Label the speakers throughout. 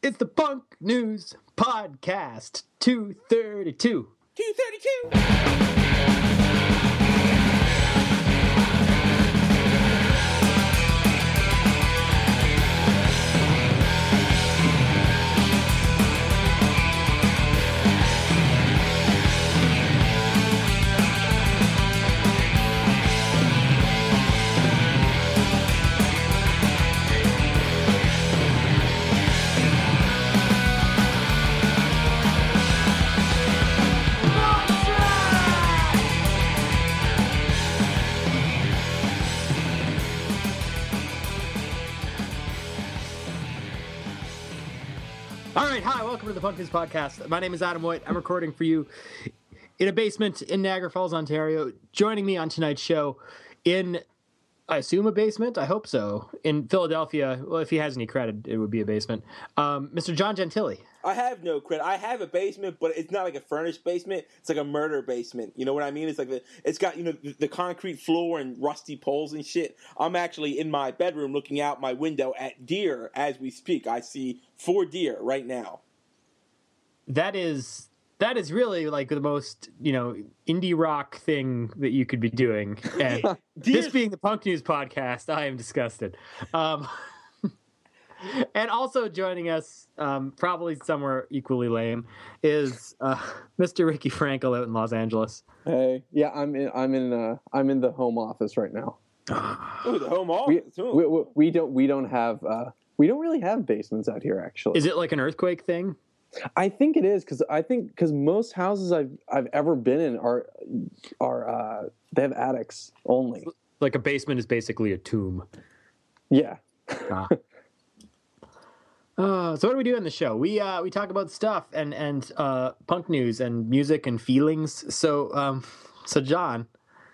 Speaker 1: It's the Punk News Podcast 232.
Speaker 2: 232.
Speaker 1: All right, hi, welcome to the Punk News Podcast. My name is Adam White. I'm recording for you in a basement in Niagara Falls, Ontario. Joining me on tonight's show in, I assume, a basement? I hope so. In Philadelphia, well, if he has any credit, it would be a basement. Mr. John Gentili.
Speaker 2: I have no credit. I have a basement, but it's not like a furnished basement. It's like a murder basement. You know what I mean? It's like it's got, the concrete floor and rusty poles and shit. I'm actually in my bedroom looking out my window at deer as we speak. I see 4 deer right now.
Speaker 1: That is really like the most, indie rock thing that you could be doing. And this being the Punk News Podcast, I am disgusted. And also joining us, probably somewhere equally lame, is Mr. Ricky Frankel out in Los Angeles.
Speaker 3: Hey, yeah, I'm in the home office right now.
Speaker 2: Oh, the home office.
Speaker 3: We don't really have basements out here, actually.
Speaker 1: Is it like an earthquake thing?
Speaker 3: I think it is because most houses I've ever been in are they have attics only.
Speaker 1: Like a basement is basically a tomb.
Speaker 3: Yeah.
Speaker 1: So what do we do on the show? We talk about stuff and punk news and music and feelings. So John,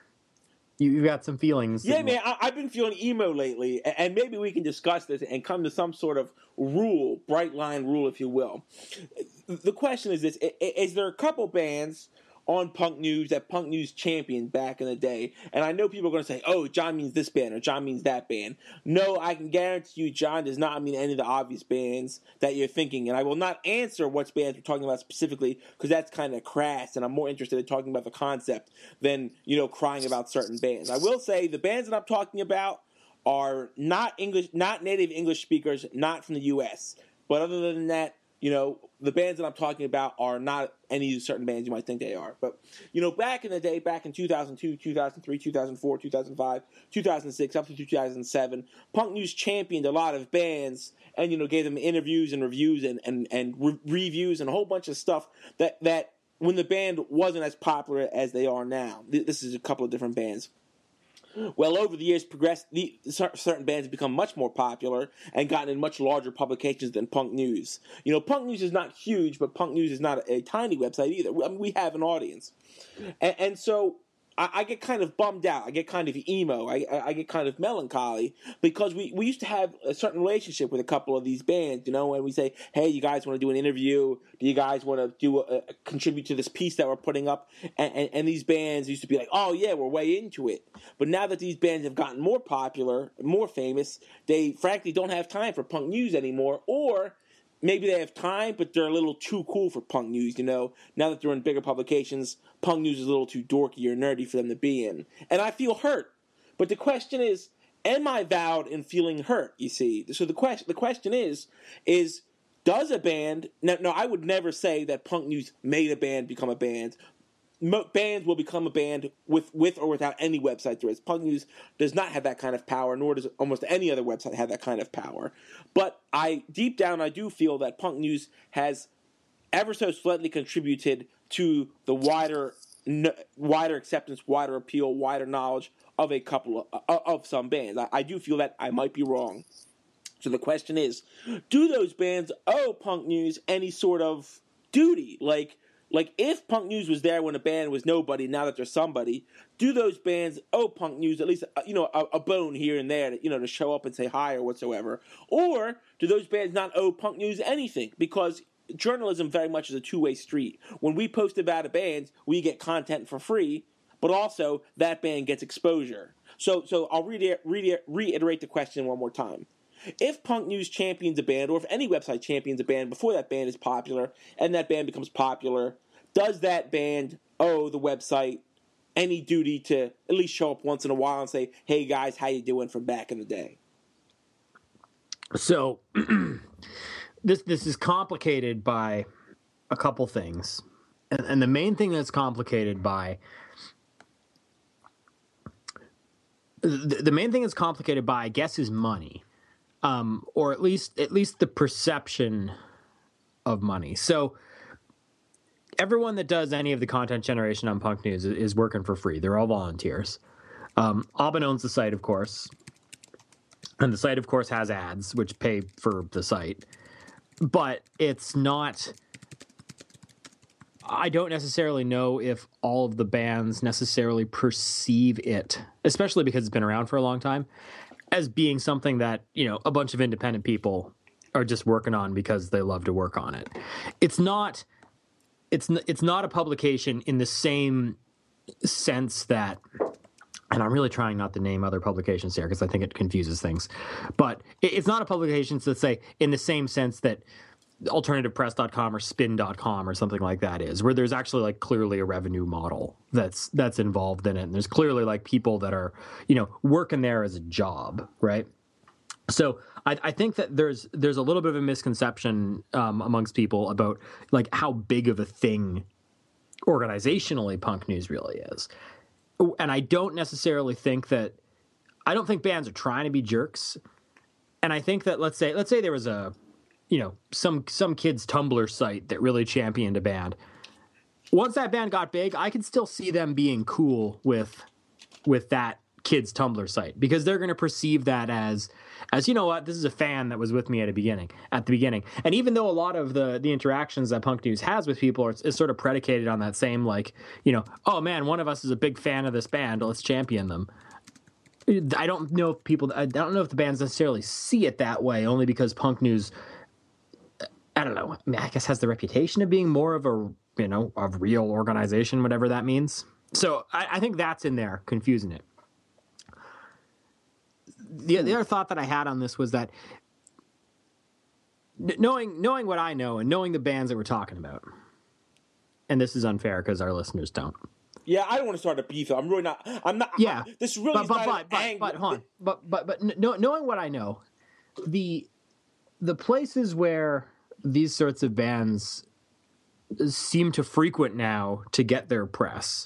Speaker 1: you got some feelings.
Speaker 2: Yeah, man, I've been feeling emo lately, and maybe we can discuss this and come to some sort of rule, bright line rule, if you will. The question is this: is there a couple bands on Punk News that Punk News championed back in the day? And I know people are going to say, oh, John means this band or John means that band. No, I can guarantee you John does not mean any of the obvious bands that you're thinking. And I will not answer what bands we're talking about specifically because that's kind of crass, and I'm more interested in talking about the concept than, crying about certain bands. I will say the bands that I'm talking about are not native English speakers, not from the U.S. But other than that, the bands that I'm talking about are not any certain bands you might think they are. But, back in the day, back in 2002, 2003, 2004, 2005, 2006, up to 2007, Punk News championed a lot of bands and, gave them interviews and reviews and reviews and a whole bunch of stuff that when the band wasn't as popular as they are now. This is a couple of different bands. Well, over the years, certain bands have become much more popular and gotten in much larger publications than Punk News. Punk News is not huge, but Punk News is not a tiny website either. I mean, we have an audience. And so I get kind of bummed out. I get kind of emo. I get kind of melancholy because we used to have a certain relationship with a couple of these bands, and we say, hey, you guys want to do an interview? Do you guys want to contribute to this piece that we're putting up? And these bands used to be like, oh, yeah, we're way into it. But now that these bands have gotten more popular, more famous, they frankly don't have time for Punk News anymore, or maybe they have time, but they're a little too cool for Punk News, Now that they're in bigger publications, Punk News is a little too dorky or nerdy for them to be in. And I feel hurt. But the question is, am I vowed in feeling hurt, you see? So the question is does a band... No, I would never say that Punk News made a band become a band. Bands will become a band with or without any website there is. Punk News does not have that kind of power, nor does almost any other website have that kind of power. But deep down, I do feel that Punk News has ever so slightly contributed to the wider acceptance, wider appeal, wider knowledge of a couple of some bands. I do feel that I might be wrong. So the question is, do those bands owe Punk News any sort of duty? Like if Punk News was there when a band was nobody, now that they're somebody, do those bands owe Punk News at least, a bone here and there, to show up and say hi or whatsoever? Or do those bands not owe Punk News anything? Because journalism very much is a two-way street. When we post about a band, we get content for free, but also that band gets exposure. So I'll reiterate the question one more time. If Punk News champions a band, or if any website champions a band before that band is popular, and that band becomes popular, does that band owe the website any duty to at least show up once in a while and say, "Hey guys, how you doing?" from back in the day?
Speaker 1: So this is complicated by a couple things, and the main thing that's complicated by the main thing that's complicated by, I guess, is money, or at least the perception of money. So everyone that does any of the content generation on Punk News is working for free. They're all volunteers. Aubin owns the site, of course, and the site, of course, has ads which pay for the site, but it's not. I don't necessarily know if all of the bands necessarily perceive it, especially because it's been around for a long time, as being something that, a bunch of independent people are just working on because they love to work on it. It's not a publication in the same sense that, and I'm really trying not to name other publications here because I think it confuses things, but it's not a publication, let's say, in the same sense that alternativepress.com or spin.com or something like that is, where there's actually like clearly a revenue model that's involved in it. And there's clearly like people that are, working there as a job. Right. So I think that there's a little bit of a misconception amongst people about like how big of a thing organizationally Punk News really is. And I don't necessarily think I don't think bands are trying to be jerks. And I think that let's say there was some kid's Tumblr site that really championed a band. Once that band got big, I could still see them being cool with that kid's Tumblr site, because they're going to perceive that as you know what, this is a fan that was with me at the beginning. And even though a lot of the interactions that Punk News has with people is sort of predicated on that same, like, oh man, one of us is a big fan of this band, let's champion them. I don't know if the bands necessarily see it that way, only because Punk News, I don't know, I guess has the reputation of being more of a real organization, whatever that means. So I think that's in there confusing it. The other thought that I had on this was that knowing what I know and knowing the bands that we're talking about, and this is unfair because our listeners don't.
Speaker 2: Yeah, I don't want to start a beef. I'm really not. I'm not.
Speaker 1: Yeah,
Speaker 2: this really
Speaker 1: but
Speaker 2: hold on.
Speaker 1: Knowing what I know, the places where these sorts of bands seem to frequent now to get their press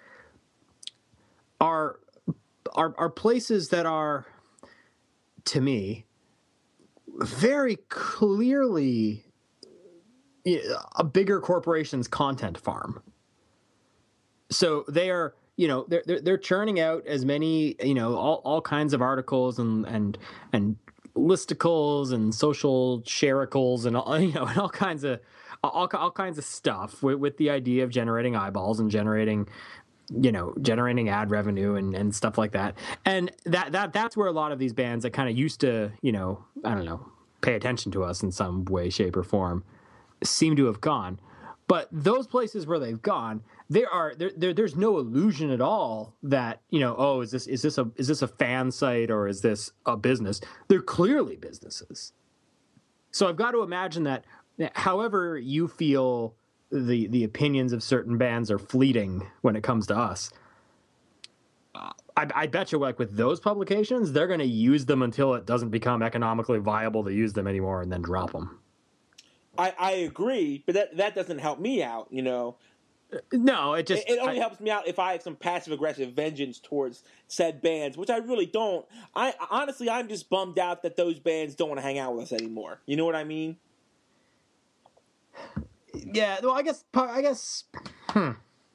Speaker 1: are places that are, to me, very clearly a bigger corporation's content farm. So they are, they're churning out as many, all kinds of articles and listicles and social sharicles and all kinds of stuff with the idea of generating eyeballs and generating ad revenue and stuff like that. And that's where a lot of these bands that kind of used to, I don't know, pay attention to us in some way, shape, or form seem to have gone. But those places where they've gone, there's no illusion at all that, is this a fan site or is this a business? They're clearly businesses. So I've got to imagine that however you feel the opinions of certain bands are fleeting when it comes to us, I bet you, like with those publications, they're going to use them until it doesn't become economically viable to use them anymore and then drop them.
Speaker 2: I agree, but that doesn't help me out, No, it only helps me out if I have some passive aggressive vengeance towards said bands, which I really don't. I'm just bummed out that those bands don't want to hang out with us anymore. You know what I mean?
Speaker 1: Yeah, well, I guess this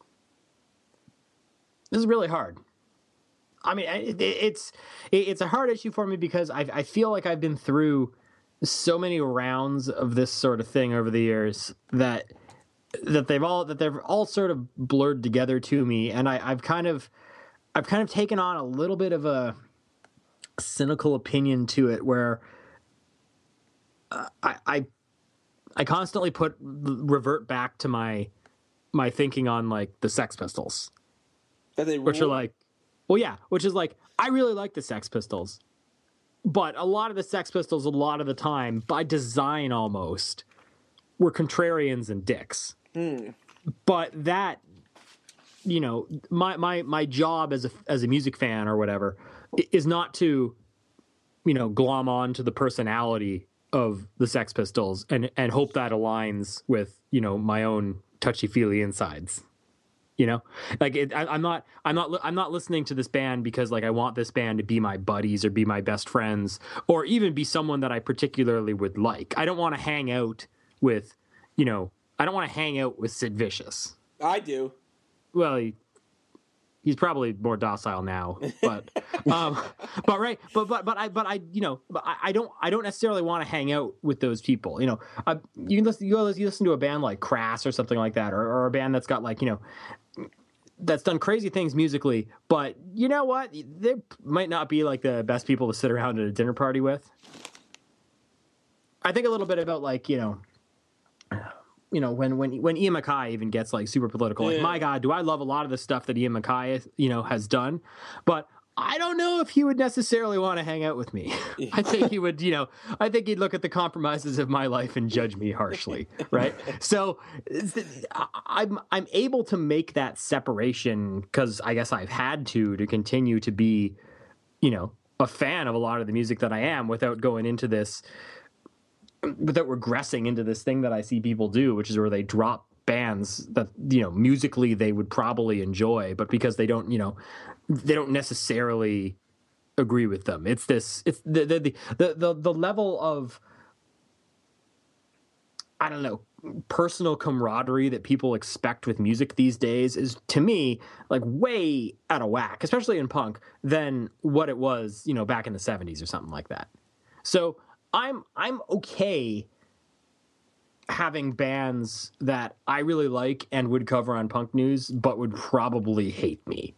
Speaker 1: is really hard. I mean, it's a hard issue for me because I feel like I've been through so many rounds of this sort of thing over the years that they've all sort of blurred together to me, and I've kind of taken on a little bit of a cynical opinion to it, where I constantly revert back to my thinking on like the Sex Pistols, which are like, well, yeah, which is like, I really like the Sex Pistols, But a lot of the Sex Pistols, a lot of the time, by design almost, were contrarians and dicks. But that, you know, my job as a music fan or whatever is not to, you know, glom on to the personality of the Sex Pistols and hope that aligns with, you know, my own touchy-feely insides. You know, like I'm not listening to this band because like I want this band to be my buddies or be my best friends or even be someone that I particularly would like. I don't want to hang out with, you know, I don't want to hang out with Sid Vicious.
Speaker 2: I do.
Speaker 1: Well, he's probably more docile now, but I you know, I don't necessarily want to hang out with those people. You know, you listen to a band like Crass or something like that, or a band that's got like, you know, that's done crazy things musically, but you know what? They might not be like the best people to sit around at a dinner party with. I think a little bit about like, you know, when Ian MacKaye even gets like super political, like, my God, do I love a lot of the stuff that Ian MacKaye, you know, has done, but I don't know if he would necessarily want to hang out with me. I think he would, you know, I think he'd look at the compromises of my life and judge me harshly, right? So I'm able to make that separation because I guess I've had to continue to be, you know, a fan of a lot of the music that I am without going into this, without regressing into this thing that I see people do, which is where they drop bands that, you know, musically they would probably enjoy, but because they don't, you know, they don't necessarily agree with them. It's the level of, I don't know, personal camaraderie that people expect with music these days is, to me, like way out of whack, especially in punk, than what it was, you know, back in the 70s or something like that. So I'm okay having bands that I really like and would cover on Punk News, but would probably hate me.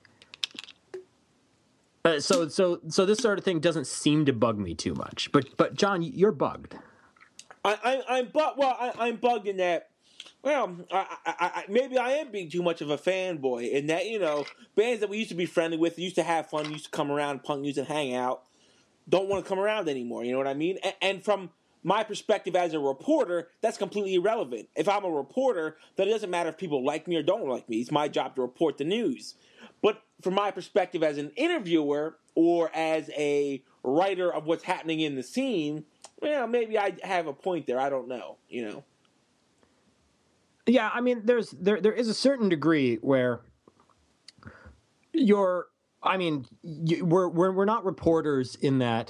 Speaker 1: So this sort of thing doesn't seem to bug me too much. But John, you're bugged.
Speaker 2: I'm bugged in that. Well, I maybe I am being too much of a fanboy in that, you know, bands that we used to be friendly with, used to have fun, used to come around Punk News and hang out, don't want to come around anymore. You know what I mean? And from my perspective as a reporter, that's completely irrelevant. If I'm a reporter, then it doesn't matter if people like me or don't like me. It's my job to report the news. But from my perspective as an interviewer or as a writer of what's happening in the scene, well, maybe I have a point there. I don't know, you know.
Speaker 1: Yeah, I mean, there is a certain degree where we're not reporters in that,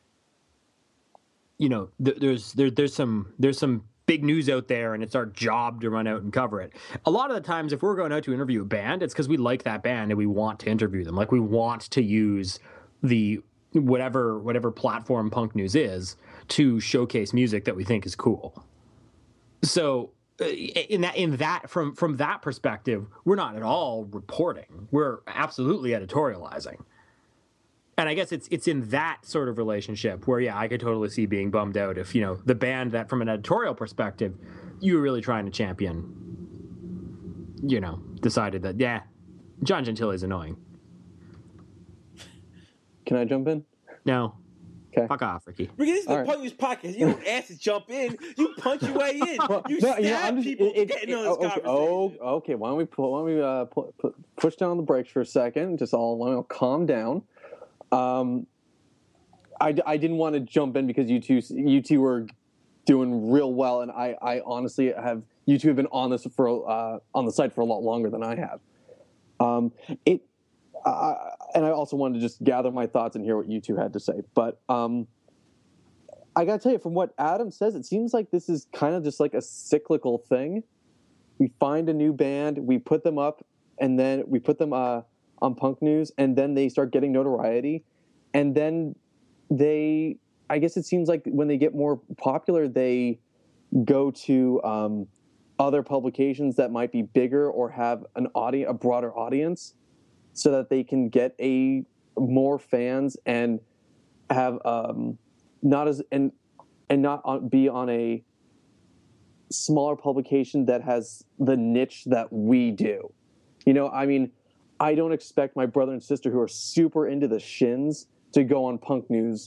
Speaker 1: you know, there's some big news out there and it's our job to run out and cover it. A lot of the times if we're going out to interview a band, it's because we like that band and we want to interview them. Like we want to use the whatever platform Punk News is to showcase music that we think is cool. So in that from that perspective, we're not at all reporting. We're absolutely editorializing. And I guess it's in that sort of relationship where, yeah, I could totally see being bummed out if, you know, the band that from an editorial perspective you were really trying to champion, you know, decided that, yeah, John Gentile is annoying.
Speaker 3: Can I jump in?
Speaker 1: No.
Speaker 3: Okay.
Speaker 1: Fuck off, Ricky.
Speaker 2: Ricky, this is the Punk News podcast. You don't ask to jump in. You punch your way in. You stab people getting on this conversation.
Speaker 3: Okay. Why don't we push down the brakes for a second? Just all calm down. I didn't want to jump in because you two were doing real well, and I honestly you two have been on this on the site for a lot longer than I have. And I also wanted to just gather my thoughts and hear what you two had to say. But I gotta tell you, from what Adam says, it seems like this is kind of just like a cyclical thing. We find a new band, we put them up, and then we put them on Punk News, and then they start getting notoriety, and then I guess it seems like when they get more popular, they go to other publications that might be bigger or have a broader audience, so that they can get more fans and have not be on a smaller publication that has the niche that we do. You know, I mean, I don't expect my brother and sister who are super into the Shins to go on Punk News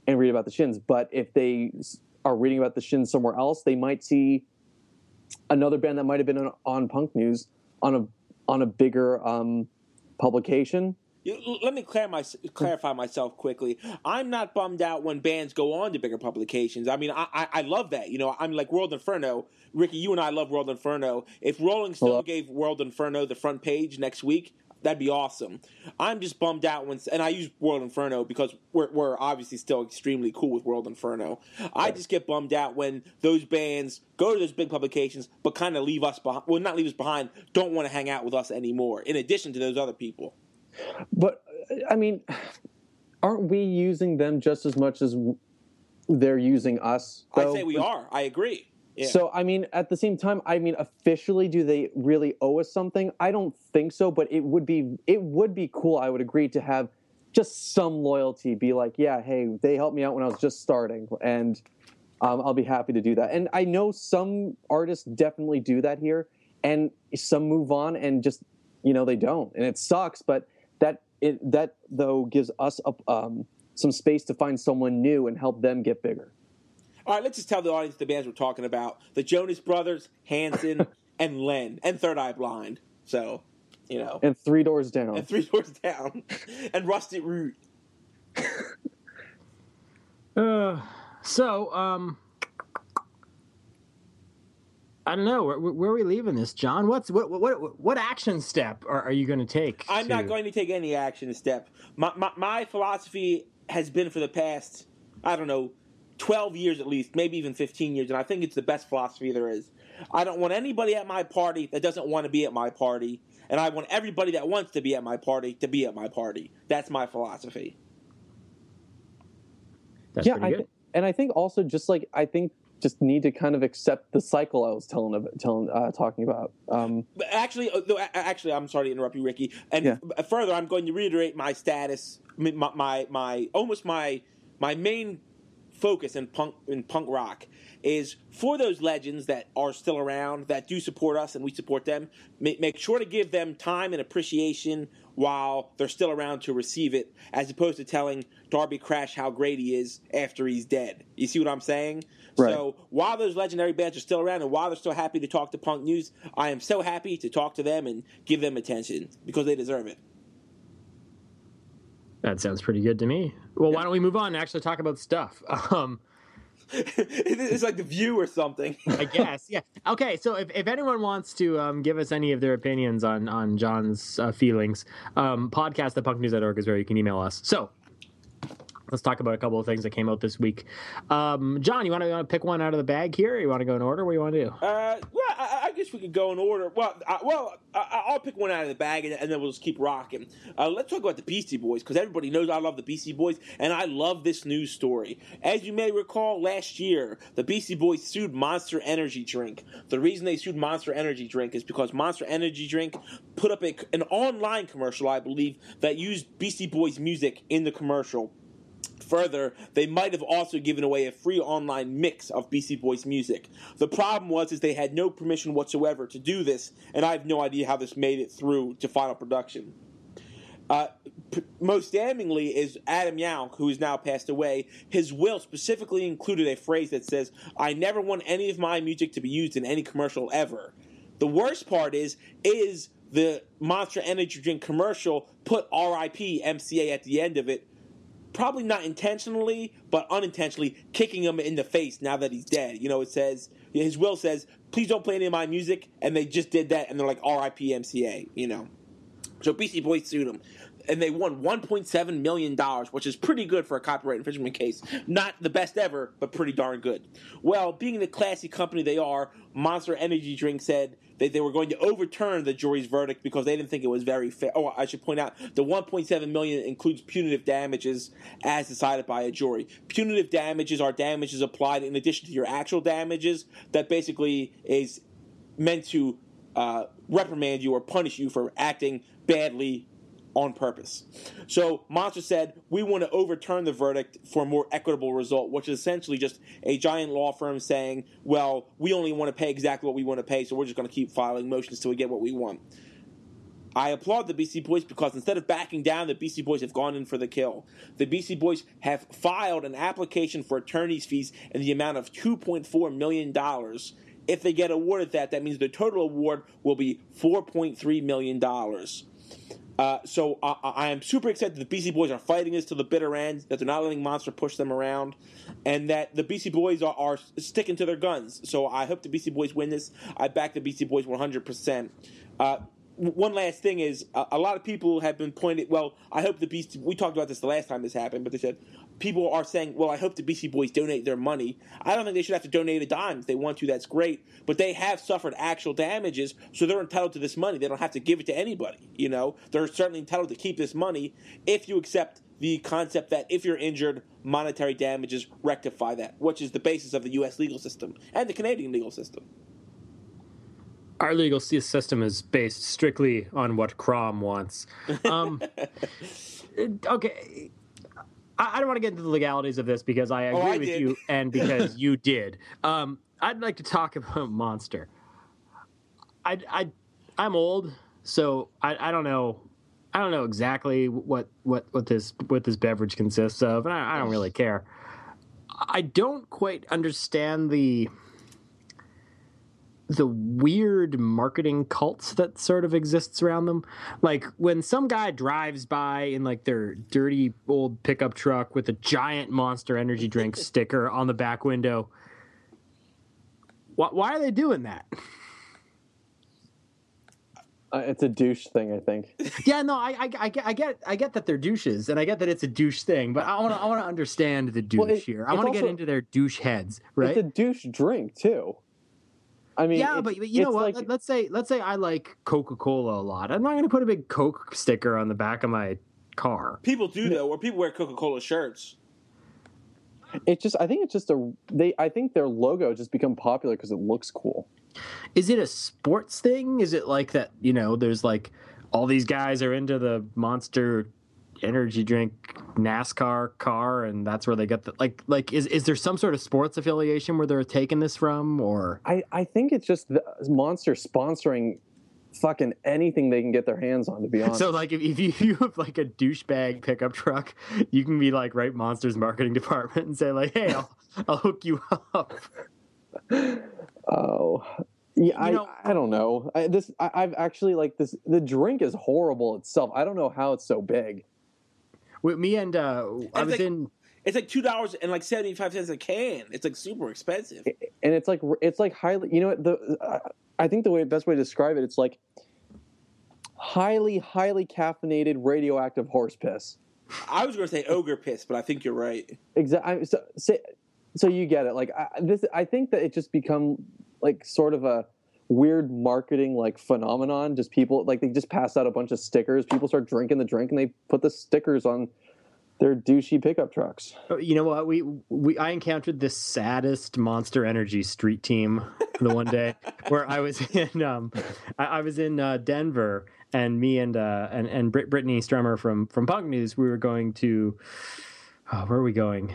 Speaker 3: and read about the Shins. But if they are reading about the Shins somewhere else, they might see another band that might have been on Punk News on a bigger publication.
Speaker 2: Let me clarify myself quickly. I'm not bummed out when bands go on to bigger publications. I mean, I love that. You know, I'm like World Inferno. Ricky, you and I love World Inferno. If Rolling Stone gave World Inferno the front page next week, that'd be awesome. I'm just bummed out and I use World Inferno because we're obviously still extremely cool with World Inferno. I just get bummed out when those bands go to those big publications but kind of leave us behind. Well, not leave us behind, don't want to hang out with us anymore, in addition to those other people.
Speaker 3: But, I mean, aren't we using them just as much as they're using us, though?
Speaker 2: I'd say we are. I agree. Yeah.
Speaker 3: So, I mean, at the same time, I mean, officially, do they really owe us something? I don't think so, but it would be cool, I would agree, to have just some loyalty, be like, yeah, hey, they helped me out when I was just starting, and I'll be happy to do that. And I know some artists definitely do that here, and some move on and just, they don't. And it sucks, but that though gives us some space to find someone new and help them get bigger.
Speaker 2: All right, let's just tell the audience the bands we're talking about: the Jonas Brothers, Hanson, and Len, and Third Eye Blind. So,
Speaker 3: and Three Doors Down,
Speaker 2: and Rusted Root.
Speaker 1: I don't know where are we leaving this, John. What action step are you going to take?
Speaker 2: I'm not going to take any action step. My philosophy has been for the past, 12 years at least, maybe even 15 years, and I think it's the best philosophy there is. I don't want anybody at my party that doesn't want to be at my party, and I want everybody that wants to be at my party to be at my party. That's my philosophy.
Speaker 1: That's pretty good.
Speaker 3: And I think also just need to kind of accept the cycle I was talking about.
Speaker 2: Actually, I'm sorry to interrupt you, Ricky. And further, I'm going to reiterate my status, my main focus in punk rock is for those legends that are still around, that do support us and we support them, make sure to give them time and appreciation while they're still around to receive it, as opposed to telling Darby Crash how great he is after he's dead. You see what I'm saying? Right. So while those legendary bands are still around and while they're still happy to talk to Punk News, I am so happy to talk to them and give them attention because they deserve it.
Speaker 1: That sounds pretty good to me. Well, why don't we move on and actually talk about stuff?
Speaker 2: It's like The View or something.
Speaker 1: I guess, yeah. Okay, so if anyone wants to give us any of their opinions on John's feelings, podcast@punknews.org is where you can email us. So let's talk about a couple of things that came out this week. John, you want to pick one out of the bag here, or you want to go in order? What do you want to do?
Speaker 2: I guess we could go in order. I'll pick one out of the bag, and then we'll just keep rocking. Let's talk about the Beastie Boys, because everybody knows I love the Beastie Boys, and I love this news story. As you may recall, last year, the Beastie Boys sued Monster Energy Drink. The reason they sued Monster Energy Drink is because Monster Energy Drink put up an online commercial, I believe, that used Beastie Boys music in the commercial. Further, they might have also given away a free online mix of Beastie Boys music. The problem is they had no permission whatsoever to do this, and I have no idea how this made it through to final production. Most damningly is Adam Yauch, who is now passed away. His will specifically included a phrase that says, "I never want any of my music to be used in any commercial ever." The worst part is the Monster Energy Drink commercial put RIP MCA at the end of it, probably not intentionally, but unintentionally kicking him in the face now that he's dead. It says, his will says, "Please don't play any of my music," and they just did that, and they're like, RIP MCA, So Beastie Boys sued him, and they won $1.7 million, which is pretty good for a copyright infringement case. Not the best ever, but pretty darn good. Well, being the classy company they are, Monster Energy Drink said that they were going to overturn the jury's verdict because they didn't think it was very fair. Oh, I should point out, the $1.7 million includes punitive damages as decided by a jury. Punitive damages are damages applied in addition to your actual damages that basically is meant to reprimand you or punish you for acting badly on purpose. So Monster said, we want to overturn the verdict for a more equitable result, which is essentially just a giant law firm saying, well, we only want to pay exactly what we want to pay, so we're just going to keep filing motions till we get what we want. I applaud the Beastie Boys because instead of backing down, the Beastie Boys have gone in for the kill. The Beastie Boys have filed an application for attorney's fees in the amount of $2.4 million. If they get awarded that means the total award will be $4.3 million. So I am super excited that the Beastie Boys are fighting this to the bitter end, that they're not letting Monster push them around, and that the Beastie Boys are sticking to their guns. So I hope the Beastie Boys win this. I back the Beastie Boys 100%. One last thing is, a lot of people have been pointed, well, I hope the Beastie, we talked about this the last time this happened, but they said, people are saying, well, I hope the Beastie Boys donate their money. I don't think they should have to donate a dime. If they want to, that's great. But they have suffered actual damages, so they're entitled to this money. They don't have to give it to anybody, you know? They're certainly entitled to keep this money if you accept the concept that if you're injured, monetary damages rectify that, which is the basis of the U.S. legal system and the Canadian legal system.
Speaker 1: Our legal system is based strictly on what Crom wants. Okay. I don't want to get into the legalities of this because I agree with you and because you did. I'd like to talk about Monster. I'm old, so I don't know. I don't know exactly what this beverage consists of, and I don't really care. I don't quite understand the weird marketing cults that sort of exists around them. Like when some guy drives by in like their dirty old pickup truck with a giant Monster energy drink sticker on the back window. Why are they doing that?
Speaker 3: It's a douche thing, I think.
Speaker 1: Yeah, no, I get that they're douches, and I get that it's a douche thing, but I want to understand the douche here. I want to get into their douche heads, right?
Speaker 3: It's a douche drink too. I mean,
Speaker 1: yeah, but you know what?
Speaker 3: Like,
Speaker 1: let's say I like Coca-Cola a lot. I'm not going to put a big Coke sticker on the back of my car.
Speaker 2: People do though, or people wear Coca-Cola shirts.
Speaker 3: I think it's just I think their logo just become popular because it looks cool.
Speaker 1: Is it a sports thing? Is it like that? You know, there's like all these guys are into the Monster energy drink NASCAR car, and that's where they get the like is there some sort of sports affiliation where they're taking this from? Or
Speaker 3: I think it's just the Monster sponsoring fucking anything they can get their hands on, to be honest.
Speaker 1: So like if you have like a douchebag pickup truck, you can be like write Monster's marketing department and say like, hey, I'll hook you up.
Speaker 3: Oh yeah, I don't know. I've actually like this. The drink is horrible itself. I don't know how it's so big.
Speaker 1: With me and
Speaker 2: it's like $2.75 a can. It's like super expensive,
Speaker 3: and it's like highly. You know what? I think the best way to describe it, it's like highly caffeinated radioactive horse piss.
Speaker 2: I was going to say ogre piss, but I think you're right.
Speaker 3: Exactly. So you get it. Like I think that it just become like sort of a weird marketing like phenomenon. Just people like they just pass out a bunch of stickers. People start drinking the drink and they put the stickers on their douchey pickup trucks.
Speaker 1: You know what? I encountered the saddest Monster Energy street team the one day where I was in I was in Denver, and me and Brittany Strummer from Punk News, we were going to where are we going?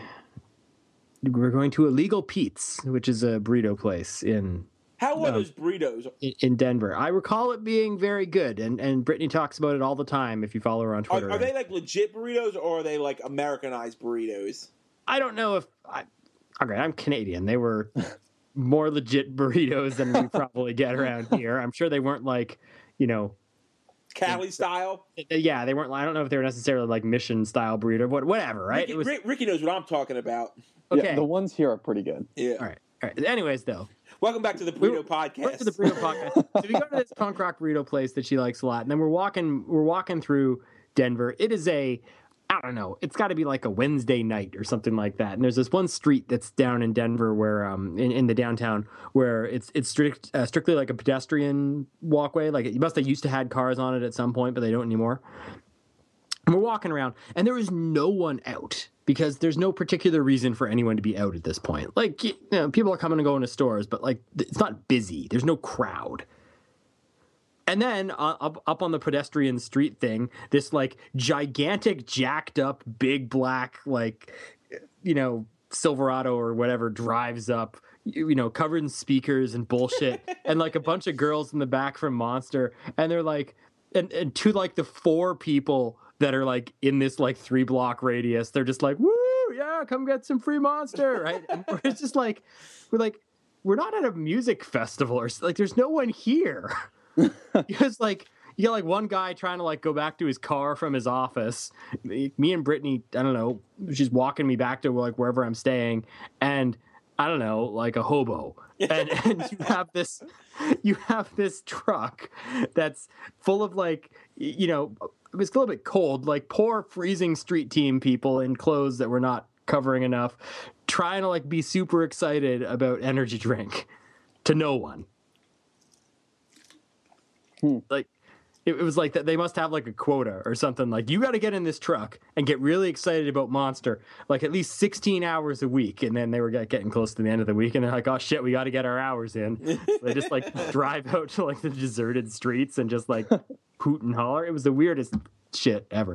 Speaker 1: We're going to Illegal Pete's, which is a burrito place in.
Speaker 2: How are those burritos?
Speaker 1: In Denver. I recall it being very good, and Brittany talks about it all the time if you follow her on Twitter.
Speaker 2: Are they like legit burritos, or are they like Americanized burritos?
Speaker 1: I don't know if... Okay, I'm Canadian. They were more legit burritos than we probably get around here. I'm sure they weren't like, you know...
Speaker 2: Cali style?
Speaker 1: Yeah, they weren't... I don't know if they were necessarily like Mission-style burrito, whatever, right?
Speaker 2: Ricky knows what I'm talking about.
Speaker 1: Okay.
Speaker 3: Yeah, the ones here are pretty good.
Speaker 2: Yeah.
Speaker 1: All right. Anyways, though.
Speaker 2: Welcome back to the Burrito Podcast.
Speaker 1: Back to the Burrito Podcast. So we go to this punk rock burrito place that she likes a lot, and then we're walking through Denver. It is I don't know, it's got to be like a Wednesday night or something like that. And there's this one street that's down in Denver where in the downtown where it's strictly like a pedestrian walkway. Like it must have used to had cars on it at some point, but they don't anymore. And we're walking around, and there is no one out because there's no particular reason for anyone to be out at this point. Like, you know, people are coming and going to stores, but like it's not busy. There's no crowd. And then up on the pedestrian street thing, this like gigantic, jacked up, big black, like, you know, Silverado or whatever drives up, you know, covered in speakers and bullshit, and like a bunch of girls in the back from Monster, and they're like, and to like the 4 people that are like in this like 3-block radius, they're just like, woo, yeah, come get some free Monster, right? And it's just like we're not at a music festival or like there's no one here. Because like you got like one guy trying to like go back to his car from his office. Me and Brittany, I don't know, she's walking me back to like wherever I'm staying, and I don't know, like a hobo. And you have this truck that's full of like, you know, it's a little bit cold, like poor freezing street team people in clothes that were not covering enough, trying to like be super excited about energy drink to no one. Like it was like that they must have like a quota or something, like you got to get in this truck and get really excited about Monster like at least 16 hours a week. And then they were getting close to the end of the week and they're like, oh shit, we got to get our hours in. So they just like drive out to like the deserted streets and just like hoot and holler. It was the weirdest shit ever.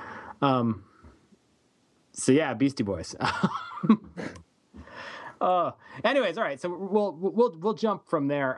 Speaker 1: So yeah, Beastie Boys. Anyways, all right, so we'll jump from there.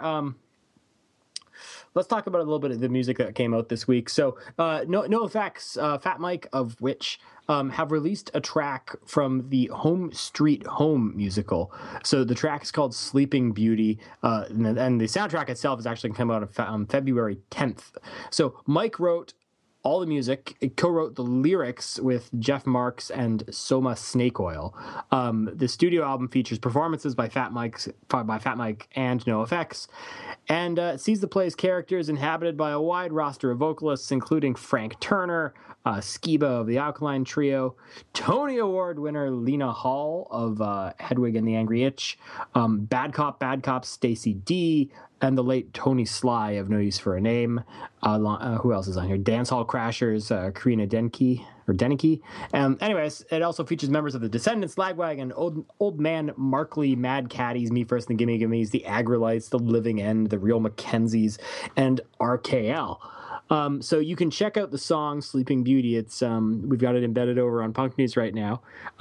Speaker 1: Let's talk about a little bit of the music that came out this week. So, NoFX, Fat Mike of which have released a track from the Home Street Home musical. So the track is called Sleeping Beauty, and the soundtrack itself is actually going to come out on February 10th. So Mike wrote all the music, co-wrote the lyrics with Jeff Marks and Soma Snake Oil. The studio album features performances by Fat Mike and NoFX, and sees the play's characters inhabited by a wide roster of vocalists, including Frank Turner, Skiba of the Alkaline Trio, Tony Award winner Lena Hall of Hedwig and the Angry Itch, Bad Cop Stacey D, and the late Tony Sly of No Use for a Name. Who else is on here? Dancehall Crashers, Karina Deneke. Anyways, it also features members of the Descendants, Lagwagon, Old Man Markley, Mad Caddies, Me First and the Gimme Gimmes, the Agrolites, the Living End, the Real Mackenzies, and RKL. So you can check out the song Sleeping Beauty. It's we've got it embedded over on Punk News right now.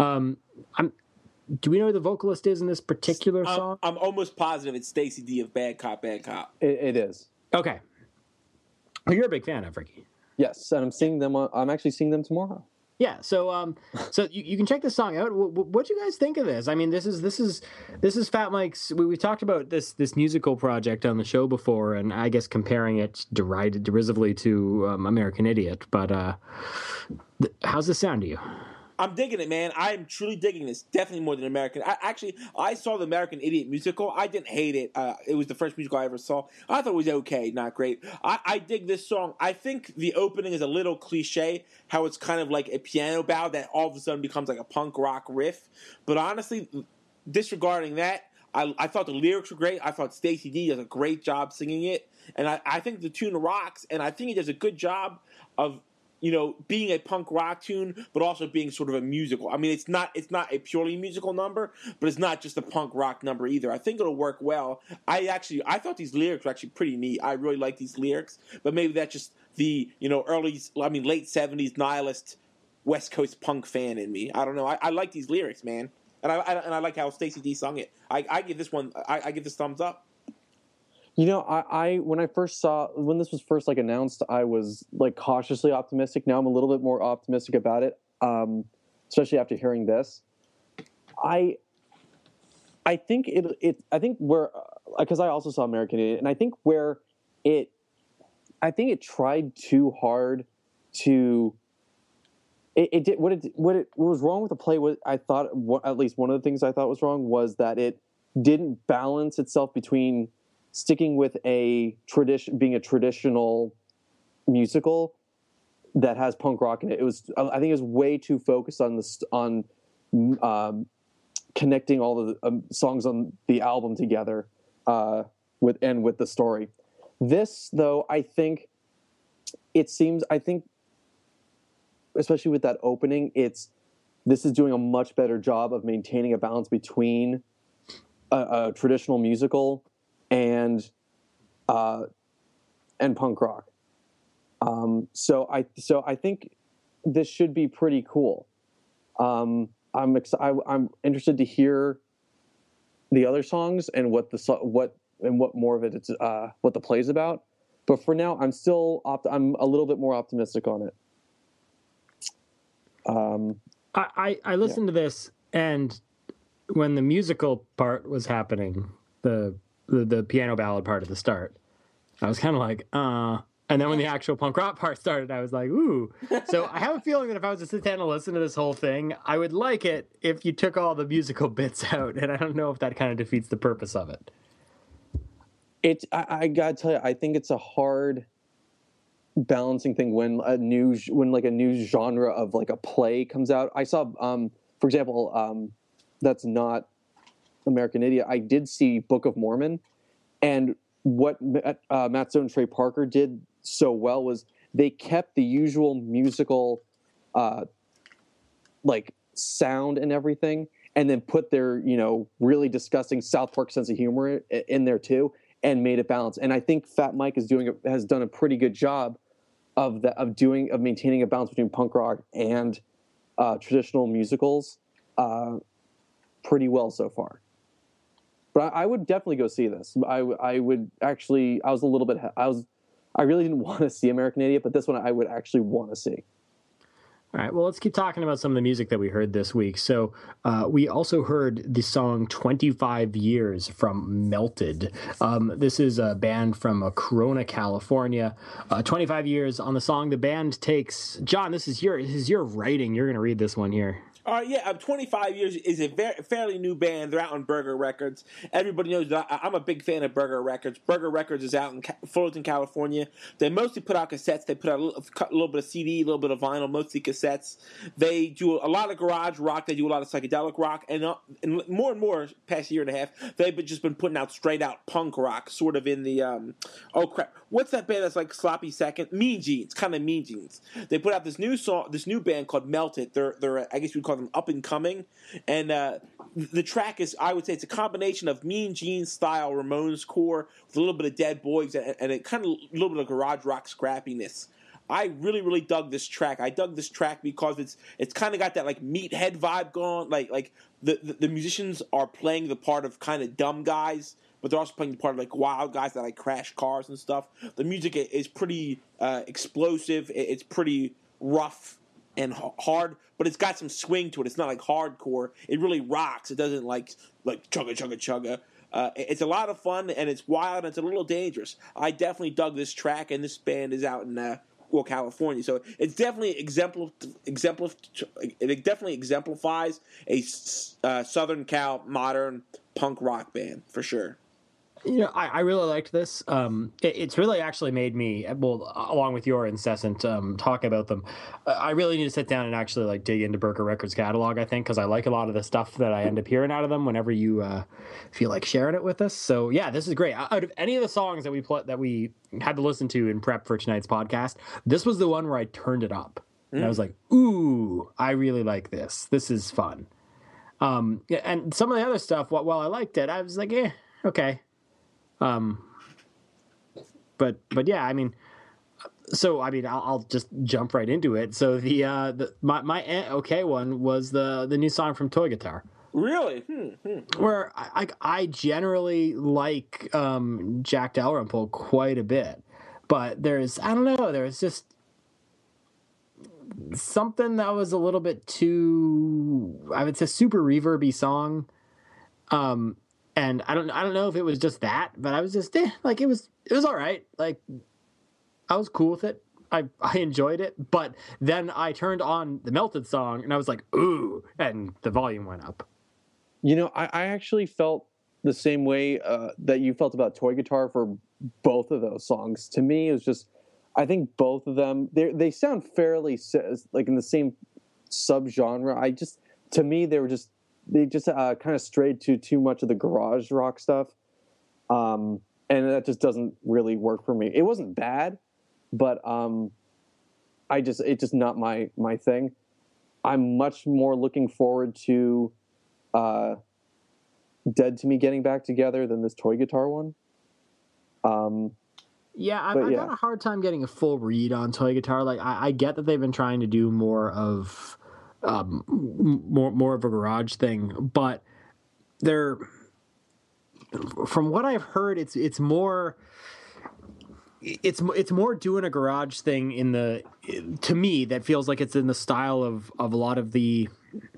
Speaker 1: Do we know who the vocalist is in this particular song?
Speaker 2: I'm almost positive it's Stacey D of Bad Cop.
Speaker 3: It is.
Speaker 1: Okay. Oh, you're a big fan of Ricky.
Speaker 3: Yes, and I'm actually seeing them tomorrow.
Speaker 1: Yeah, so you can check this song out. What do you guys think of this? I mean, this is Fat Mike's. We talked about this musical project on the show before, and I guess comparing it derisively to American Idiot. But how's this sound to you?
Speaker 2: I'm digging it, man. I'm truly digging this. Definitely more than American. I saw the American Idiot musical. I didn't hate it. It was the first musical I ever saw. I thought it was okay, not great. I dig this song. I think the opening is a little cliche, how it's kind of like a piano ballad that all of a sudden becomes like a punk rock riff. But honestly, disregarding that, I thought the lyrics were great. I thought Stacey D does a great job singing it. And I think the tune rocks, and I think he does a good job of, you know, being a punk rock tune, but also being sort of a musical. I mean, it's not a purely musical number, but it's not just a punk rock number either. I think it'll work well. I thought these lyrics were actually pretty neat. I really like these lyrics, but maybe that's just the, you know, late 70s nihilist West Coast punk fan in me. I don't know. I like these lyrics, man. And I like how Stacey D sung it. I give this one, I give this thumbs up.
Speaker 3: You know, when this was first like announced, I was like cautiously optimistic. Now I'm a little bit more optimistic about it, especially after hearing this. I think I think where, because I also saw American Idiot, and I think it tried too hard to. It did what was wrong with the play was, I thought, at least one of the things I thought was wrong was that it didn't balance itself between sticking with being a traditional musical that has punk rock in it. I think it was way too focused on connecting all of the songs on the album together with the story. This, though, I think, especially with that opening, this is doing a much better job of maintaining a balance between a traditional musical and punk rock. So I think this should be pretty cool. I'm interested to hear the other songs and what more of it what the play's about. But for now, I'm still I'm a little bit more optimistic on it.
Speaker 1: I listened to this, and when the musical part was happening, the piano ballad part at the start, I was kind of like, and then when the actual punk rock part started, I was like, ooh. So I have a feeling that if I was to sit down and listen to this whole thing, I would like it if you took all the musical bits out, and I don't know if that kind of defeats the purpose of it.
Speaker 3: I gotta tell you, I think it's a hard balancing thing when a new genre of like a play comes out. I saw, for example, that's not American Idiot. I did see Book of Mormon, and what Matt Stone and Trey Parker did so well was they kept the usual musical like sound and everything, and then put their really disgusting South Park sense of humor in there too, and made it balanced. And I think Fat Mike has done a pretty good job of maintaining a balance between punk rock and traditional musicals pretty well so far. But I would definitely go see this. I would actually. I really didn't want to see American Idiot, but this one I would actually want to see.
Speaker 1: All right, well, let's keep talking about some of the music that we heard this week. So we also heard the song 25 Years from Melted. This is a band from Corona, California. 25 years on the song. The band takes... John, this is your writing. You're going to read this one here.
Speaker 2: 25 Years is a fairly new band. They're out on Burger Records. Everybody knows that I'm a big fan of Burger Records. Burger Records is out in Fullerton, California. They mostly put out cassettes. They put out a little bit of CD, a little bit of vinyl, mostly cassettes. They do a lot of garage rock. They do a lot of psychedelic rock. And more past year and a half, they've just been putting out straight out punk rock, sort of in the, what's that band that's like Sloppy Second? Mean Jeans, kind of Mean Jeans. They put out this new band called Melted. They're I guess you'd call them up and coming, and the track is, I would say, it's a combination of Mean Jeans style Ramones core with a little bit of Dead Boys and a kind of a little bit of garage rock scrappiness. I really, really dug this track. I dug this track because it's kind of got that like Meathead vibe going. Like the musicians are playing the part of kind of dumb guys, but they're also playing the part of like wild guys that like crash cars and stuff. The music is pretty explosive. It's pretty rough and hard, but it's got some swing to it. It's not like hardcore. It really rocks. It doesn't like chugga chugga chugga. It's a lot of fun, and it's wild, and it's a little dangerous. I definitely dug this track, and this band is out in California, so it's definitely it definitely exemplifies a Southern Cal modern punk rock band for sure.
Speaker 1: I really liked this. It's really actually made me, well, along with your incessant talk about them, I really need to sit down and actually like dig into Burger Records catalog, I think, because I like a lot of the stuff that I end up hearing out of them whenever you feel like sharing it with us. So yeah, this is great. Out of any of the songs that we had to listen to in prep for tonight's podcast, this was the one where I turned it up. And I was like, ooh, I really like this. This is fun. And some of the other stuff, while I liked it, I was like, okay. But yeah, I mean, I'll just jump right into it. So my okay one was the new song from Toy Guitar.
Speaker 2: Really?
Speaker 1: Where I generally like Jack Dalrymple quite a bit, but there's just something that was a little bit too, I would say, super reverby song. And I don't know if it was just that, but I was just like it was all right. Like I was cool with it. I enjoyed it, but then I turned on the Melted song and I was like, ooh, and the volume went up.
Speaker 3: I actually felt the same way that you felt about Toy Guitar for both of those songs. To me, it was just, I think both of them, they sound fairly like in the same subgenre. To me, they just kind of strayed to too much of the garage rock stuff. And that just doesn't really work for me. It wasn't bad, but it's just not my thing. I'm much more looking forward to Dead to Me getting back together than this Toy Guitar one.
Speaker 1: I've got a hard time getting a full read on Toy Guitar. Like I get that they've been trying to do more of a garage thing, but they're, from what I've heard, it's more, it's more doing a garage thing to me that feels like it's in the style of a lot of the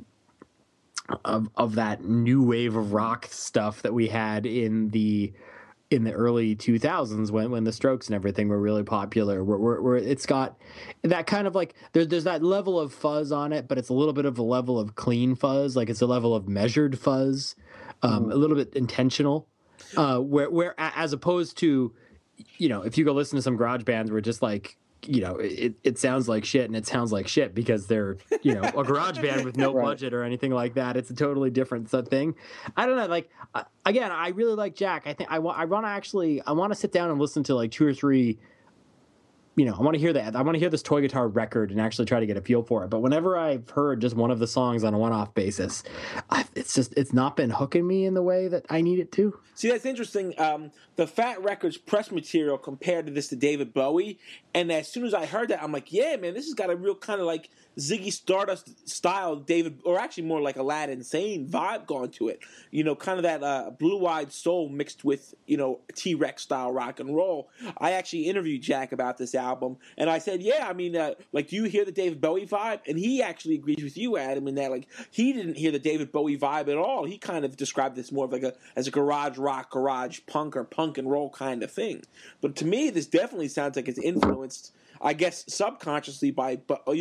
Speaker 1: of that new wave of rock stuff that we had in the early 2000s when the Strokes and everything were really popular, where it's got that kind of like there's that level of fuzz on it, but it's a little bit of a level of clean fuzz, like it's a level of measured fuzz, a little bit intentional, where as opposed to, if you go listen to some garage bands where just like, it sounds like shit, and it sounds like shit because they're, a garage band with no budget or anything like that. It's a totally different thing. I don't know. Like, again, I really like Jack. I think I want to sit down and listen to like 2 or 3. I want to hear that. I want to hear this toy guitar record and actually try to get a feel for it. But whenever I've heard just one of the songs on a one-off basis, it's not been hooking me in the way that I need it to.
Speaker 2: See, that's interesting. The Fat Records press material compared to David Bowie, and as soon as I heard that, I'm like, yeah, man, this has got a real kind of like Ziggy Stardust style David, or actually more like Aladdin Sane vibe going to it. Kind of that Blue-Eyed Soul mixed with, T-Rex style rock and roll. I actually interviewed Jack about this album, and I said, yeah, I mean, like, do you hear the David Bowie vibe? And he actually agrees with you, Adam, in that, like, he didn't hear the David Bowie vibe at all. He kind of described this more of like as a garage rock, garage punk, or punk and roll kind of thing. But to me, this definitely sounds like it's influenced, I guess, subconsciously by,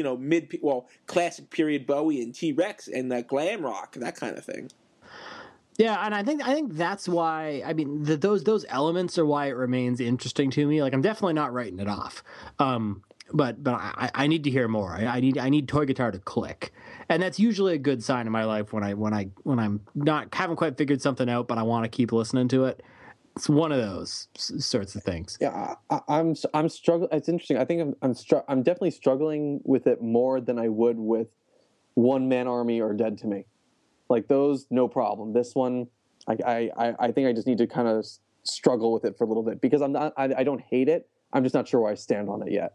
Speaker 2: classic period Bowie and T-Rex and glam rock, that kind of thing.
Speaker 1: Yeah, and I think that's why, I mean, those elements are why it remains interesting to me. Like, I'm definitely not writing it off. But I need to hear more. I need toy guitar to click, and that's usually a good sign in my life when I'm not haven't quite figured something out, but I want to keep listening to it. It's one of those sorts of things.
Speaker 3: Yeah, I'm struggling. It's interesting. I think I'm definitely struggling with it more than I would with One Man Army or Dead to Me. Like those, no problem. This one, I think I just need to kind of struggle with it for a little bit because I don't hate it. I'm just not sure where I stand on it yet.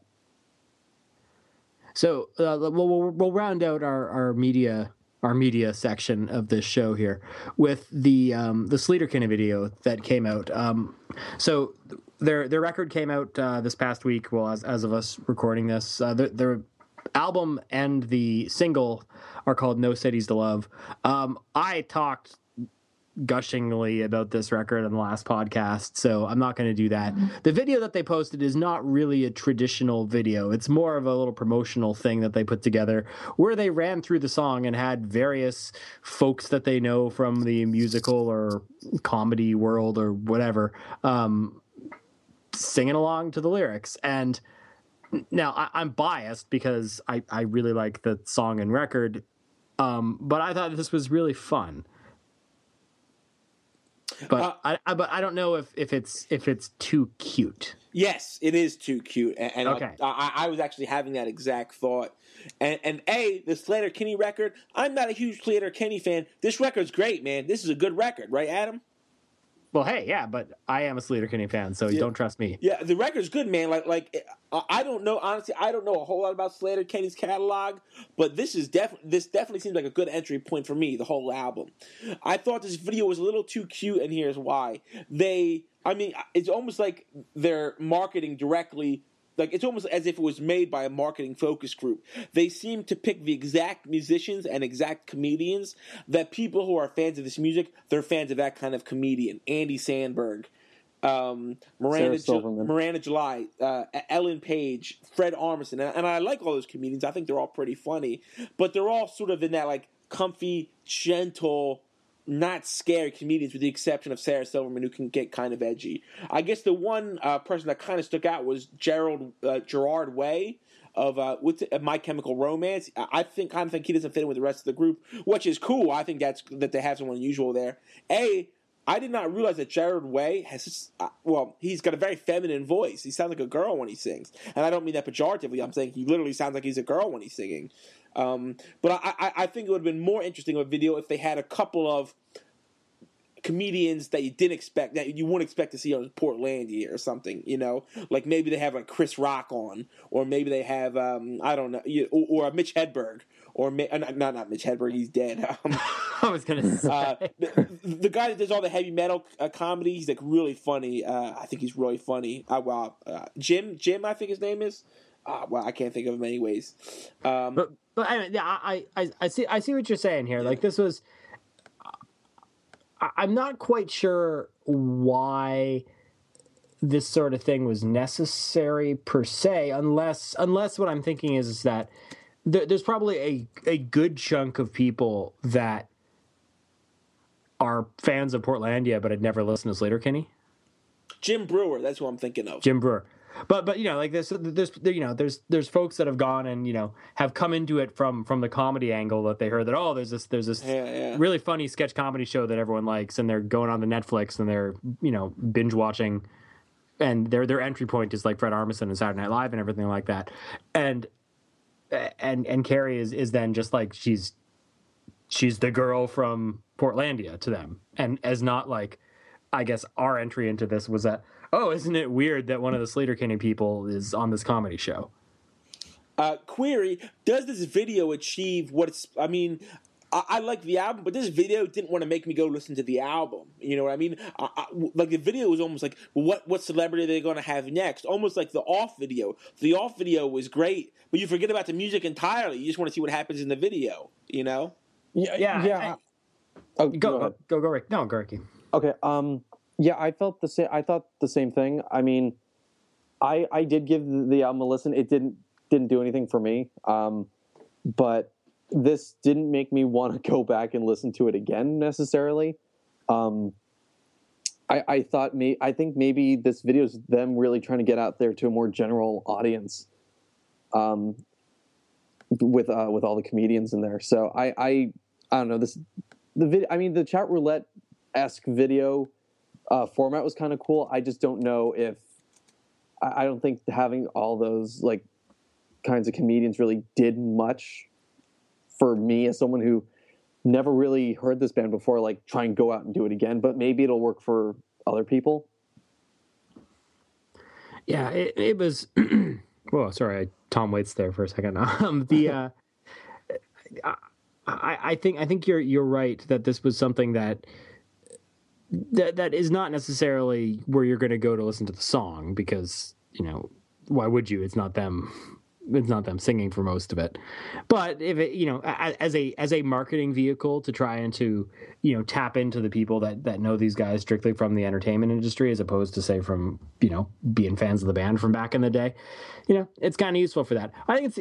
Speaker 1: So we'll round out our media section of this show here with the Sleater-Kinney video that came out. So their record came out this past week. Well, as of us recording this, their album and the single are called No Cities to Love. I talked gushingly about this record on the last podcast, so I'm not going to do that. The video that they posted is not really a traditional video. It's more of a little promotional thing that they put together where they ran through the song and had various folks that they know from the musical or comedy world or whatever singing along to the lyrics. And now I'm biased because I really like the song and record, but I thought this was really fun. But I don't know if it's too cute.
Speaker 2: Yes, it is too cute, and
Speaker 1: okay.
Speaker 2: I was actually having that exact thought. And the Sleater-Kinney record, I'm not a huge Sleater-Kinney fan. This record's great, man. This is a good record, right, Adam?
Speaker 1: Well, hey, yeah, but I am a Sleater-Kinney fan, so you don't trust me.
Speaker 2: Yeah, the record's good, man. Like I don't know, honestly, I don't know a whole lot about Sleater-Kinney's catalog, but this definitely seems like a good entry point for me, the whole album. I thought this video was a little too cute, and here's why. It's almost like they're marketing directly. Like, it's almost as if it was made by a marketing focus group. They seem to pick the exact musicians and exact comedians that people who are fans of this music, they're fans of that kind of comedian. Andy Samberg, Miranda July, Ellen Page, Fred Armisen. And I like all those comedians. I think they're all pretty funny. But they're all sort of in that, like, comfy, gentle, not scary comedians, with the exception of Sarah Silverman, who can get kind of edgy. I guess the one person that kind of stuck out was Gerard Way of My Chemical Romance. I think he doesn't fit in with the rest of the group, which is cool. I think that they have someone unusual there. I did not realize that Gerard Way has he's got a very feminine voice. He sounds like a girl when he sings, and I don't mean that pejoratively. I'm saying he literally sounds like he's a girl when he's singing. But I think it would have been more interesting of a video if they had a couple of comedians that you didn't expect, that you wouldn't expect to see on Portlandia or something, like maybe they have like Chris Rock on, or maybe they have I don't know, or Mitch Hedberg, or not Mitch Hedberg, he's dead.
Speaker 1: I was gonna say
Speaker 2: the guy that does all the heavy metal comedy, he's like really funny. I think he's really funny. Jim, I think his name is. Well, I can't think of him anyways.
Speaker 1: but anyway, yeah, I see what you're saying here. Yeah. Like this was, I'm not quite sure why this sort of thing was necessary per se, unless what I'm thinking is that there's probably a good chunk of people that are fans of Portlandia but had never listened to Sleater-Kinney.
Speaker 2: Jim Brewer, that's who I'm thinking of.
Speaker 1: Jim Brewer. But like there's folks that have gone and have come into it from the comedy angle, that they heard that there's this really funny sketch comedy show that everyone likes, and they're going on to Netflix and they're binge watching, and their entry point is like Fred Armisen and Saturday Night Live and everything like that, and Carrie is then just like she's the girl from Portlandia to them, and as not like, I guess our entry into this was that, isn't it weird that one of the Sleater-Kinney people is on this comedy show?
Speaker 2: Query, does this video achieve what it's... I mean, I like the album, but this video didn't want to make me go listen to the album. You know what I mean? Like, the video was almost like, what celebrity are they going to have next? Almost like the Off video. The Off video was great, but you forget about the music entirely. You just want to see what happens in the video,
Speaker 1: Yeah. Go, Rick. No, go, Ricky.
Speaker 3: Okay, yeah, I thought the same thing. I mean, I did give the album a listen. It didn't do anything for me. But this didn't make me want to go back and listen to it again necessarily. I think maybe this video is them really trying to get out there to a more general audience. With all the comedians in there. So I don't know, the chat roulette-esque video format was kind of cool. I just don't know if I don't think having all those like kinds of comedians really did much for me as someone who never really heard this band before, like try and go out and do it again, but maybe it'll work for other people.
Speaker 1: Yeah, it was whoa, sorry, Tom Waits there for a second. I think you're right that this was something that is not necessarily where you're going to go to listen to the song, because why would you? It's not them singing for most of it. But if it as a marketing vehicle to try and to tap into the people that know these guys strictly from the entertainment industry, as opposed to say from being fans of the band from back in the day, it's kind of useful for that. I think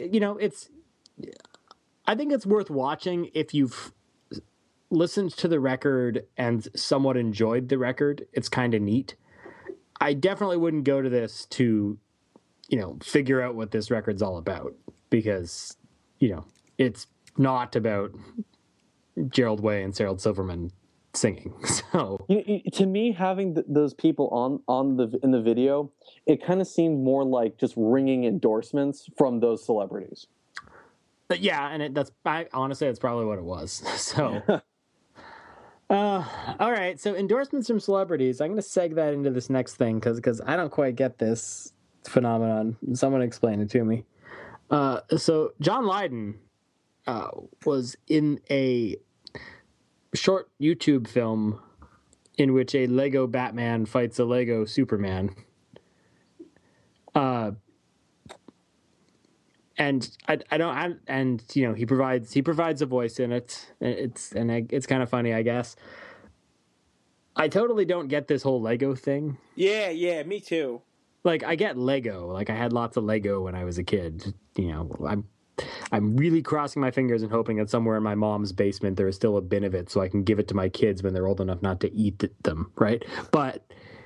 Speaker 1: it's worth watching if you've listened to the record and somewhat enjoyed the record. It's kind of neat. I definitely wouldn't go to this to figure out what this record's all about, because it's not about Gerald Way and Sarah Silverman singing. So
Speaker 3: to me, having those people in the video, it kind of seemed more like just ringing endorsements from those celebrities.
Speaker 1: But yeah, and honestly, that's probably what it was. So, all right. So endorsements from celebrities. I'm going to seg that into this next thing because I don't quite get this phenomenon. Someone explain it to me. So John Lydon was in a short YouTube film in which a Lego Batman fights a Lego Superman. And he provides a voice in it. It's kind of funny, I guess. I totally don't get this whole Lego thing.
Speaker 2: Yeah, me too.
Speaker 1: Like, I get Lego. Like, I had lots of Lego when I was a kid. I'm really crossing my fingers and hoping that somewhere in my mom's basement there is still a bin of it so I can give it to my kids when they're old enough not to eat them, right? But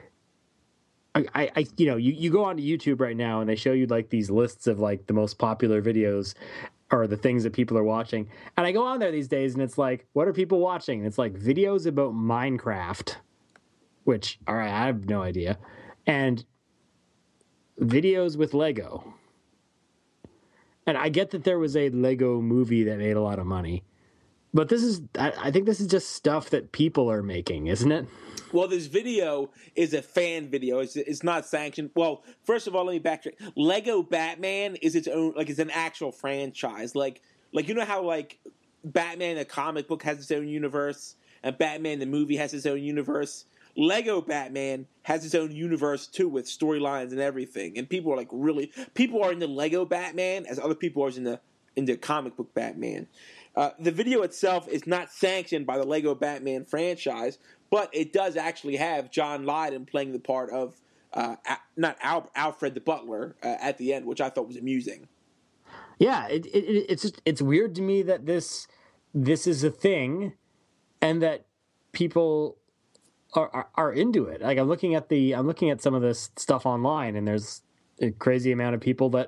Speaker 1: you go onto YouTube right now and they show you like these lists of like the most popular videos or the things that people are watching. And I go on there these days and it's like, what are people watching? And it's like videos about Minecraft, which, all right, I have no idea. And videos with Lego. And I get that there was a Lego movie that made a lot of money, But I think this is just stuff that people are making, isn't it?
Speaker 2: Well, this video is a fan video. It's not sanctioned. Well, first of all, let me backtrack. Lego Batman is its own, like, it's an actual franchise. Like you know how, like, Batman the comic book has its own universe and Batman the movie has its own universe? Lego Batman has its own universe too, with storylines and everything. And people are into Lego Batman as other people are into comic book Batman. The video itself is not sanctioned by the Lego Batman franchise, but it does actually have John Lydon playing the part of Alfred the Butler at the end, which I thought was amusing.
Speaker 1: Yeah, it's weird to me that this is a thing, and that people are into it. Like I'm looking at some of this stuff online, and there's a crazy amount of people that,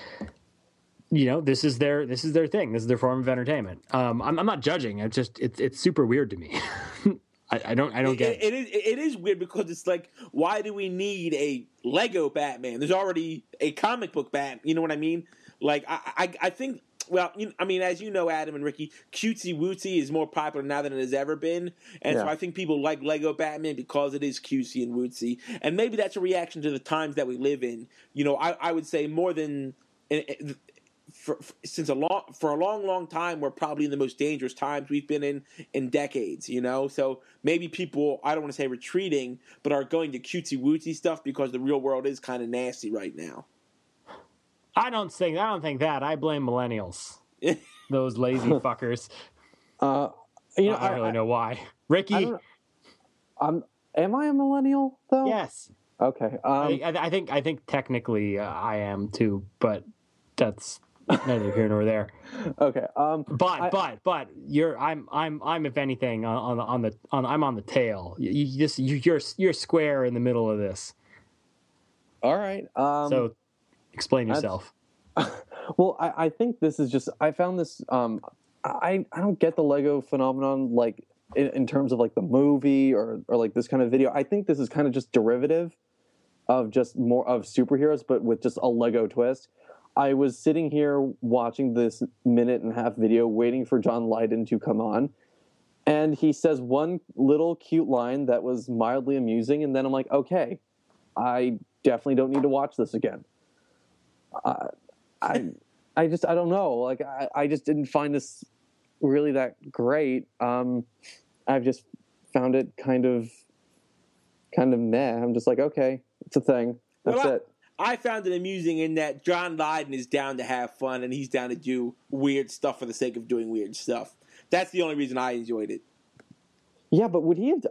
Speaker 1: you know, this is their thing. This is their form of entertainment. I'm not judging. It's super weird to me. I don't get it.
Speaker 2: It is weird because it's like, why do we need a Lego Batman? There's already a comic book Batman. You know what I mean? Like I think. Well, I mean, as you know, Adam and Ricky, cutesy wootsy is more popular now than it has ever been, and so I think people like Lego Batman because it is cutesy and wootsy, and maybe that's a reaction to the times that we live in. You know, I would say more than. For a long time, we're probably in the most dangerous times we've been in decades, you know? So maybe people, I don't want to say retreating, but are going to cutesy wootsy stuff because the real world is kind of nasty right now.
Speaker 1: I don't think that. I blame millennials. Those lazy fuckers.
Speaker 3: You know,
Speaker 1: I don't really know why. Ricky?
Speaker 3: Am I a millennial, though?
Speaker 1: Yes.
Speaker 3: Okay.
Speaker 1: I think technically I am too, but that's neither here nor there.
Speaker 3: Okay.
Speaker 1: But I'm if anything I'm on the tail. You're square in the middle of this.
Speaker 3: All right.
Speaker 1: So explain yourself.
Speaker 3: Well, I think this is just, I found this, I don't get the Lego phenomenon, like in terms of like the movie or like this kind of video. I think this is kind of just derivative of just more of superheroes, but with just a Lego twist. I was sitting here watching this 1.5-minute video waiting for John Lydon to come on, and he says one little cute line that was mildly amusing, and then I'm like, okay, I definitely don't need to watch this again. I don't know. Like I just didn't find this really that great. I've just found it kind of meh. I'm just like, okay, it's a thing. That's it.
Speaker 2: I found it amusing in that John Lydon is down to have fun and he's down to do weird stuff for the sake of doing weird stuff. That's the only reason I enjoyed it.
Speaker 3: Yeah, but would he have?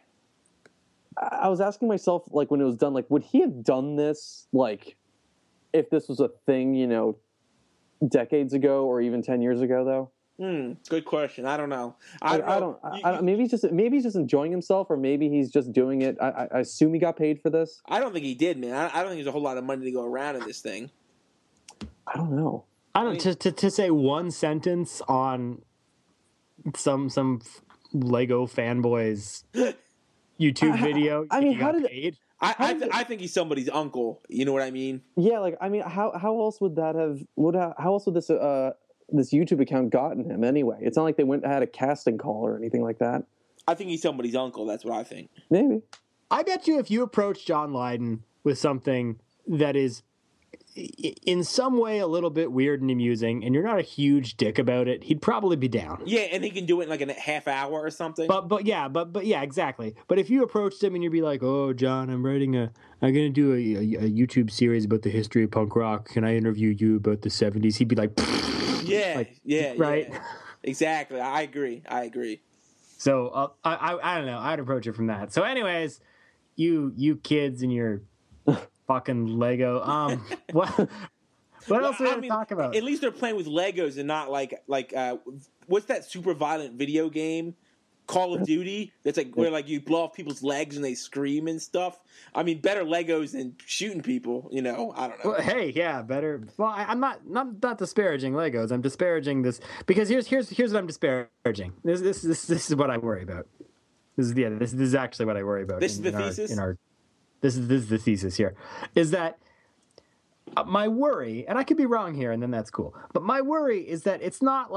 Speaker 3: I was asking myself, like, when it was done, like, would he have done this, like, if this was a thing, you know, decades ago or even 10 years ago, though?
Speaker 2: Good question. I don't know.
Speaker 3: I don't. Maybe he's just enjoying himself, or maybe he's just doing it. I assume he got paid for this.
Speaker 2: I don't think he did, man. I don't think there's a whole lot of money to go around in this thing.
Speaker 3: I don't know.
Speaker 1: To say one sentence on some Lego fanboys YouTube video.
Speaker 3: I mean, how did
Speaker 1: paid?
Speaker 2: I think he's somebody's uncle. You know what I mean?
Speaker 3: Yeah, like, I mean, how else would that have? How else would this YouTube account gotten him anyway? It's not like they had a casting call or anything like that.
Speaker 2: I think he's somebody's uncle. That's what I think.
Speaker 3: Maybe.
Speaker 1: I bet you if you approach John Lydon with something that is in some way a little bit weird and amusing, and you're not a huge dick about it, he'd probably be down.
Speaker 2: Yeah, and he can do it in like a half hour or something.
Speaker 1: But yeah, exactly. But if you approached him and you'd be like, "Oh, John, I'm gonna do a YouTube series about the history of punk rock. Can I interview you about the '70s?" He'd be like,
Speaker 2: "Yeah,
Speaker 1: like,
Speaker 2: yeah,
Speaker 1: right."
Speaker 2: Yeah. Exactly. I agree.
Speaker 1: So I don't know. I'd approach it from that. So, anyways, you kids and your fucking Lego. What else are we gonna talk about?
Speaker 2: At least they're playing with Legos and not like what's that super violent video game, Call of Duty? That's like where like you blow off people's legs and they scream and stuff. I mean, better Legos than shooting people. You know, I don't know.
Speaker 1: Well, hey, yeah, better. Well, I'm not disparaging Legos. I'm disparaging this because here's what I'm disparaging. This is what I worry about. This is actually what I worry about.
Speaker 2: This is the thesis.
Speaker 1: This is the thesis here, is that my worry, and I could be wrong here, and then that's cool. But my worry is that it's not like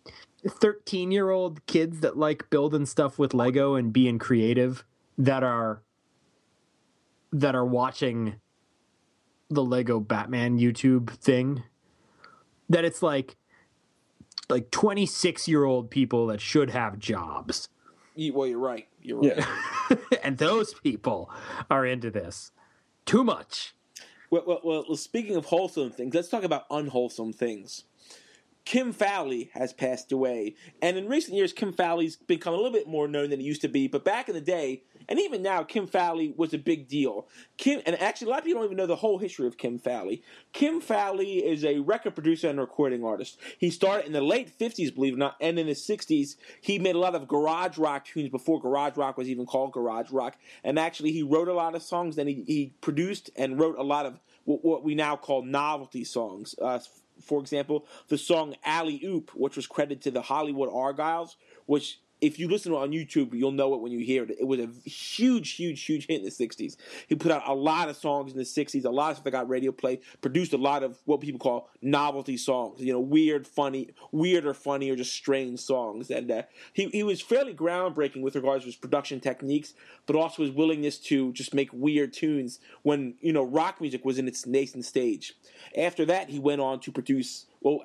Speaker 1: 13-year-old kids that like building stuff with Lego and being creative that are watching the Lego Batman YouTube thing, that it's like 26-year-old people that should have jobs.
Speaker 2: Well, you're right. You're right.
Speaker 3: Yeah.
Speaker 1: And those people are into this too much.
Speaker 2: Well, speaking of wholesome things, let's talk about unwholesome things. Kim Fowley has passed away, and in recent years, Kim Fowley's become a little bit more known than he used to be. But back in the day, and even now, Kim Fowley was a big deal. And actually, a lot of people don't even know the whole history of Kim Fowley. Kim Fowley is a record producer and recording artist. He started in the late 50s, believe it or not, and in the 60s, he made a lot of garage rock tunes before garage rock was even called garage rock. And actually, he wrote a lot of songs, and he produced and wrote a lot of what we now call novelty songs. For example, the song Alley Oop, which was credited to the Hollywood Argyles, which, if you listen to it on YouTube, you'll know it when you hear it. It was a huge, huge, huge hit in the 60s. He put out a lot of songs in the 60s, a lot of stuff that got radio play, produced a lot of what people call novelty songs, weird or funny or just strange songs. And he was fairly groundbreaking with regards to his production techniques, but also his willingness to just make weird tunes when, rock music was in its nascent stage. After that, he went on to produce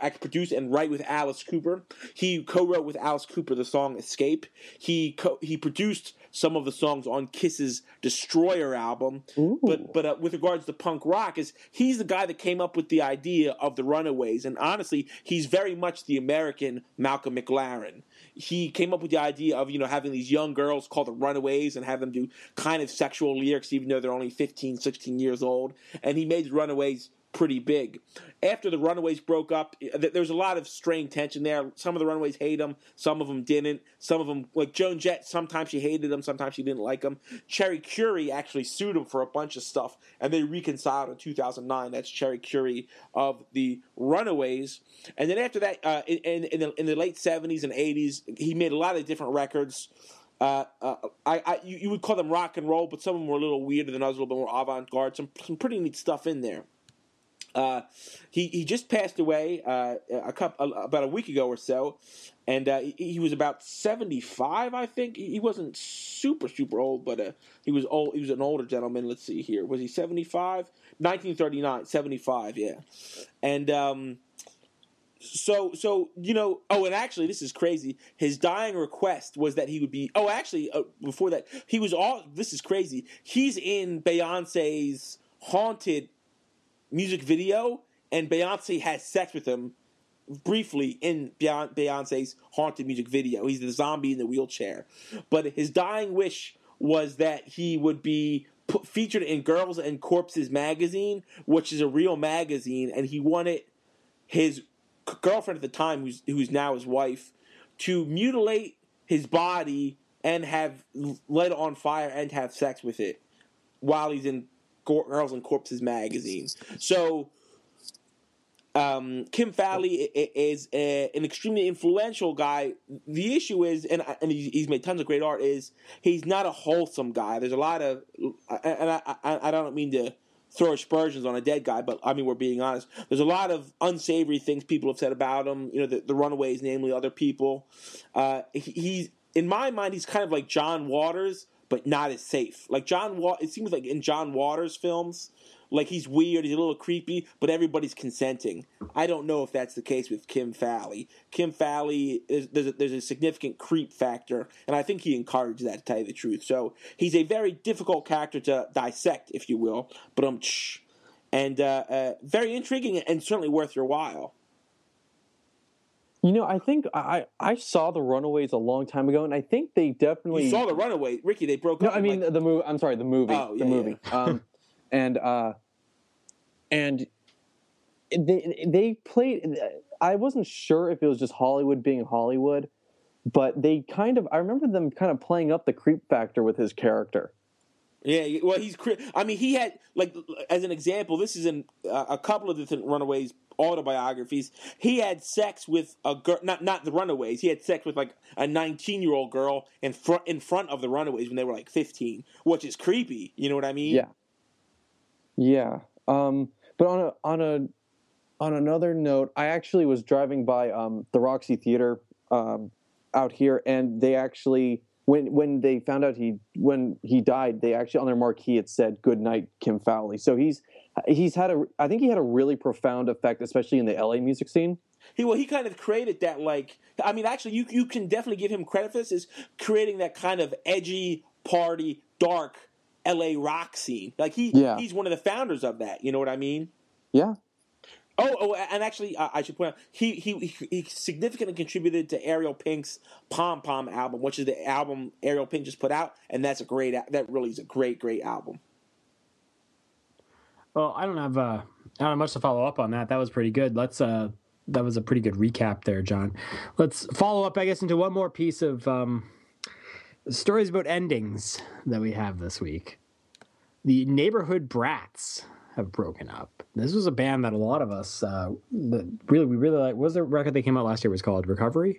Speaker 2: and write with Alice Cooper. He co-wrote with Alice Cooper the song Escape. He produced some of the songs on Kiss's Destroyer album. Ooh. But with regards to punk rock, he's the guy that came up with the idea of the Runaways. And honestly, he's very much the American Malcolm McLaren. He came up with the idea of, having these young girls called the Runaways and have them do kind of sexual lyrics even though they're only 15, 16 years old. And he made the Runaways pretty big. After the Runaways broke up, there was a lot of strained tension there. Some of the Runaways hate him, some of them didn't. Some of them, like Joan Jett, sometimes she hated him, sometimes she didn't like him. Cherry Currie actually sued him for a bunch of stuff, and they reconciled in 2009. That's Cherry Currie of the Runaways. And then after that, in the late 70s and 80s, he made a lot of different records. You would call them rock and roll, but some of them were a little weirder than others, a little bit more avant-garde. Some pretty neat stuff in there. He just passed away about a week ago or so, and he was about 75, I think. He wasn't super old, but he was old. He was an older gentleman. Let's see here. Was he 75? 1939, 75, yeah. And so and actually, this is crazy. His dying request was that he would be. Before that, he was all. This is crazy. He's in Beyonce's Haunted music video, and Beyonce has sex with him briefly in Beyonce's Haunted music video. He's the zombie in the wheelchair. But his dying wish was that he would be featured in Girls and Corpses magazine, which is a real magazine, and he wanted his girlfriend at the time, who's now his wife, to mutilate his body and have light it on fire and have sex with it while he's in Girls and Corpses magazine. So Kim Fowley is an extremely influential guy. The issue is, and he's made tons of great art, is he's not a wholesome guy. There's a lot of, and I don't mean to throw aspersions on a dead guy, but I mean, we're being honest. There's a lot of unsavory things people have said about him, the Runaways, namely other people. He's, in my mind, he's kind of like John Waters, but not as safe. Like it seems like in John Waters films, like he's weird, he's a little creepy, but everybody's consenting. I don't know if that's the case with Kim Fowley. Kim Fowley, there's a significant creep factor, and I think he encouraged that, to tell you the truth. So he's a very difficult character to dissect, if you will, but and very intriguing and certainly worth your while.
Speaker 3: I think I saw the Runaways a long time ago, and I think they definitely...
Speaker 2: You saw the Runaways, Ricky? They broke up.
Speaker 3: No, I mean the movie. I'm sorry, the movie.
Speaker 2: Oh, yeah,
Speaker 3: the movie.
Speaker 2: Yeah.
Speaker 3: And they played. I wasn't sure if it was just Hollywood being Hollywood, but they I remember them kind of playing up the creep factor with his character.
Speaker 2: Yeah, well, he had, like, as an example, this is in a couple of different Runaways autobiographies. He had sex with a girl, not the Runaways. He had sex with like a 19-year-old girl in front of the Runaways when they were like 15, which is creepy. You know what I mean?
Speaker 3: Yeah. But on another note, I actually was driving by the Roxy Theater out here, and they actually when they found out when he died, they actually on their marquee it said "Good night, Kim Fowley." So he's had I think he had a really profound effect, especially in the LA music scene.
Speaker 2: He kind of created that, like, I mean, actually, you can definitely give him credit for this, is creating that kind of edgy, party, dark LA rock scene. Like, he's one of the founders of that, you know what I mean?
Speaker 3: Yeah.
Speaker 2: Oh, and actually, I should point out, he significantly contributed to Ariel Pink's Pom Pom album, which is the album Ariel Pink just put out, and that really is a great album.
Speaker 1: Well, I don't have much to follow up on that. That was pretty good. That was a pretty good recap there, John. Let's follow up, I guess, into one more piece of stories about endings that we have this week. The Neighborhood Brats have broken up. This was a band that a lot of us we really like. What was the record they came out last year? Was called Recovery?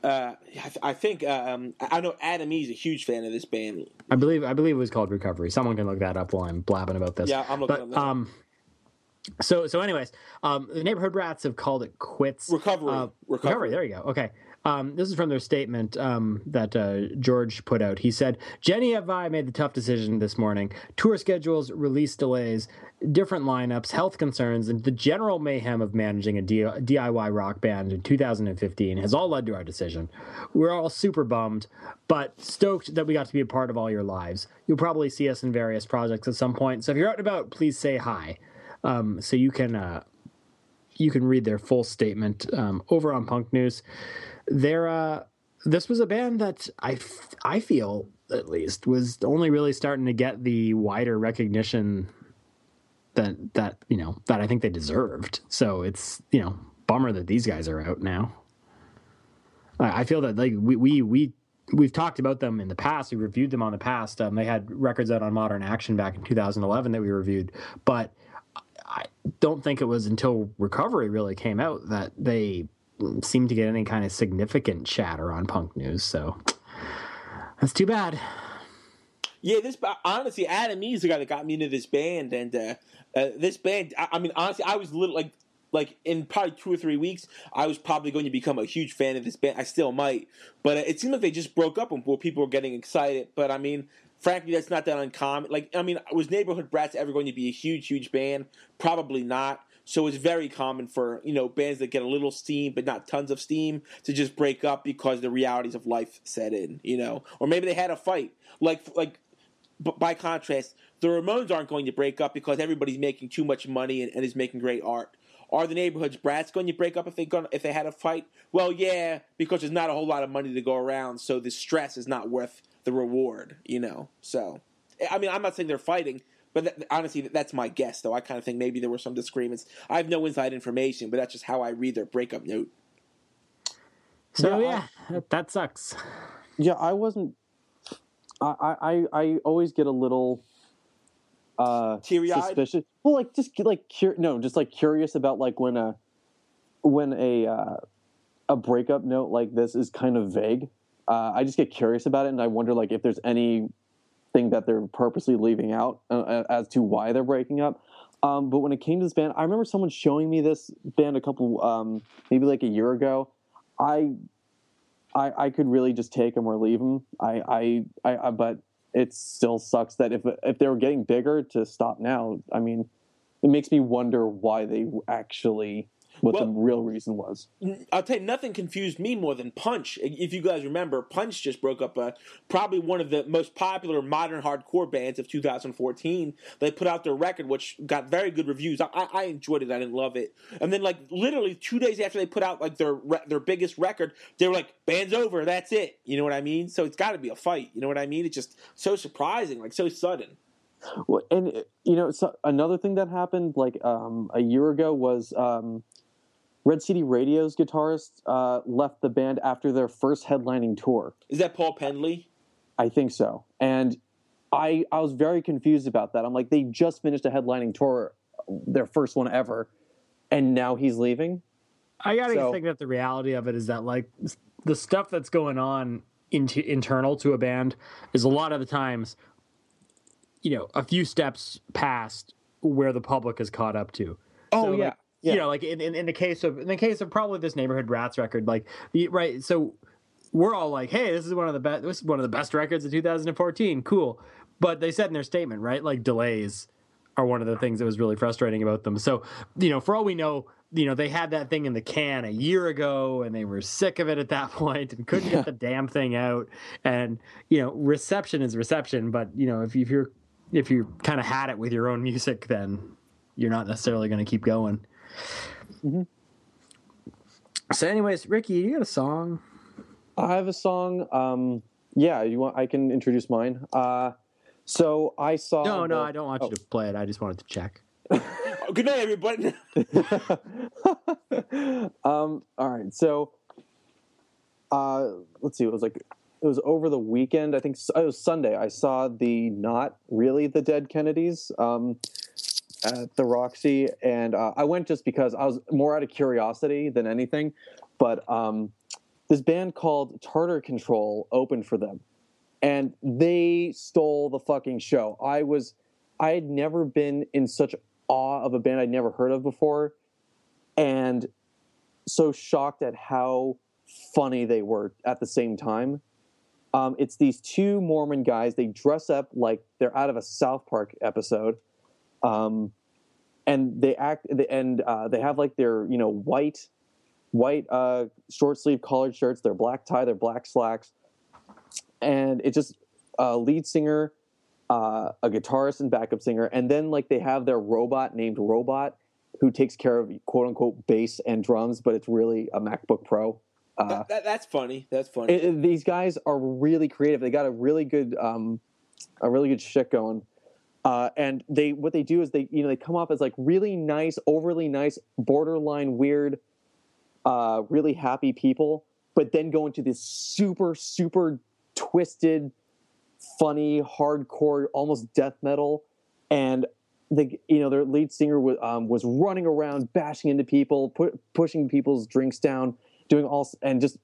Speaker 2: I think I know Adam E is a huge fan of this band.
Speaker 1: I believe it was called Recovery. Someone can look that up while I'm blabbing about this.
Speaker 2: Yeah, I'm looking up that.
Speaker 1: So anyways, the Neighborhood Brats have called it quits.
Speaker 2: Recovery.
Speaker 1: There you go. Okay. This is from their statement that George put out. He said, Jenny and I made the tough decision this morning. Tour schedules, release delays, different lineups, health concerns, and the general mayhem of managing a DIY rock band in 2015 has all led to our decision. We're all super bummed, but stoked that we got to be a part of all your lives. You'll probably see us in various projects at some point, so if you're out and about, please say hi. So you can read their full statement over on Punk News. This was a band that I feel, at least, was only really starting to get the wider recognition that I think they deserved. So it's bummer that these guys are out now. I feel that like we've talked about them in the past. We reviewed them on the past. They had records out on Modern Action back in 2011 that we reviewed, but I don't think it was until Recovery really came out that they seemed to get any kind of significant chatter on Punk News. So that's too bad.
Speaker 2: Yeah, honestly, Adam E is the guy that got me into this band, and this band. I mean, honestly, I was little like in probably 2 or 3 weeks, I was probably going to become a huge fan of this band. I still might, but it seemed like they just broke up and people were getting excited. But I mean, frankly, that's not that uncommon. Like, I mean, was Neighborhood Brats ever going to be a huge band? Probably not. So it's very common for, bands that get a little steam but not tons of steam to just break up because the realities of life set in, Or maybe they had a fight. Like by contrast, the Ramones aren't going to break up because everybody's making too much money and is making great art. Are the Neighborhood Brats going to break up if they had a fight? Well, yeah, because there's not a whole lot of money to go around, so the stress is not worth the reward, So, I mean, I'm not saying they're fighting, but honestly, that's my guess, though. I kind of think maybe there were some disagreements. I have no inside information, but that's just how I read their breakup note.
Speaker 1: So, yeah, that sucks.
Speaker 3: Yeah, I wasn't... I always get a little...
Speaker 2: teary-eyed?
Speaker 3: Suspicious. Well, just curious about when a breakup note like this is kind of vague. I just get curious about it, and I wonder if there's anything that they're purposely leaving out as to why they're breaking up. But when it came to this band, I remember someone showing me this band a couple, maybe a year ago. I could really just take them or leave them. But it still sucks that if they were getting bigger to stop now. I mean, it makes me wonder why they actually. What the real reason was.
Speaker 2: I'll tell you, nothing confused me more than Punch. If you guys remember, Punch just broke up probably one of the most popular modern hardcore bands of 2014. They put out their record, which got very good reviews. I enjoyed it. I didn't love it. And then, literally 2 days after they put out, their biggest record, they were like, band's over, that's it. You know what I mean? So it's got to be a fight. You know what I mean? It's just so surprising, so sudden.
Speaker 3: Well, and, so another thing that happened, a year ago was... Red City Radio's guitarist left the band after their first headlining tour.
Speaker 2: Is that Paul Pendley?
Speaker 3: I think so. And I was very confused about that. I'm like, they just finished a headlining tour, their first one ever, and now he's leaving?
Speaker 1: I gotta think that the reality of it is that, the stuff that's going on internal to a band is a lot of the times, a few steps past where the public is caught up to.
Speaker 3: Oh, so, yeah.
Speaker 1: you know, like in the case of probably this Neighborhood Rats record, like right. So we're all like, hey, this is one of the best records of 2014. Cool. But they said in their statement, right, like delays are one of the things that was really frustrating about them. So, you know, for all we know, you know, they had that thing in the can a year ago and they were sick of it at that point and couldn't get the damn thing out. And, you know, reception is reception. But, you know, if you kind of had it with your own music, then you're not necessarily going to keep going. Mm-hmm. So anyways, Ricky, you got a song?
Speaker 3: I have a song. Yeah, I can introduce mine. So I saw.
Speaker 1: No, I don't want you to play it. I just wanted to check.
Speaker 2: Good night, everybody.
Speaker 3: All right. So, let's see. It was over the weekend. I think it was Sunday. I saw the Not Really the Dead Kennedys at the Roxy, and I went just because I was more out of curiosity than anything. But this band called Tartar Control opened for them. And they stole the fucking show. I had never been in such awe of a band I'd never heard of before, and so shocked at how funny they were at the same time. It's these two Mormon guys. They dress up like they're out of a South Park episode, and they have like their, you know, white short sleeve collared shirts, their black tie, their black slacks. And it's just a lead singer, a guitarist and backup singer. And then like they have their robot named Robot who takes care of quote unquote bass and drums, but it's really a MacBook Pro.
Speaker 2: That's funny. That's funny.
Speaker 3: These guys are really creative. They got a really good shit going. And what they do is they come off as like really nice, overly nice, borderline weird, really happy people, but then go into this super, super twisted, funny, hardcore, almost death metal, and their lead singer was running around, bashing into people, pushing people's drinks down, doing all, and just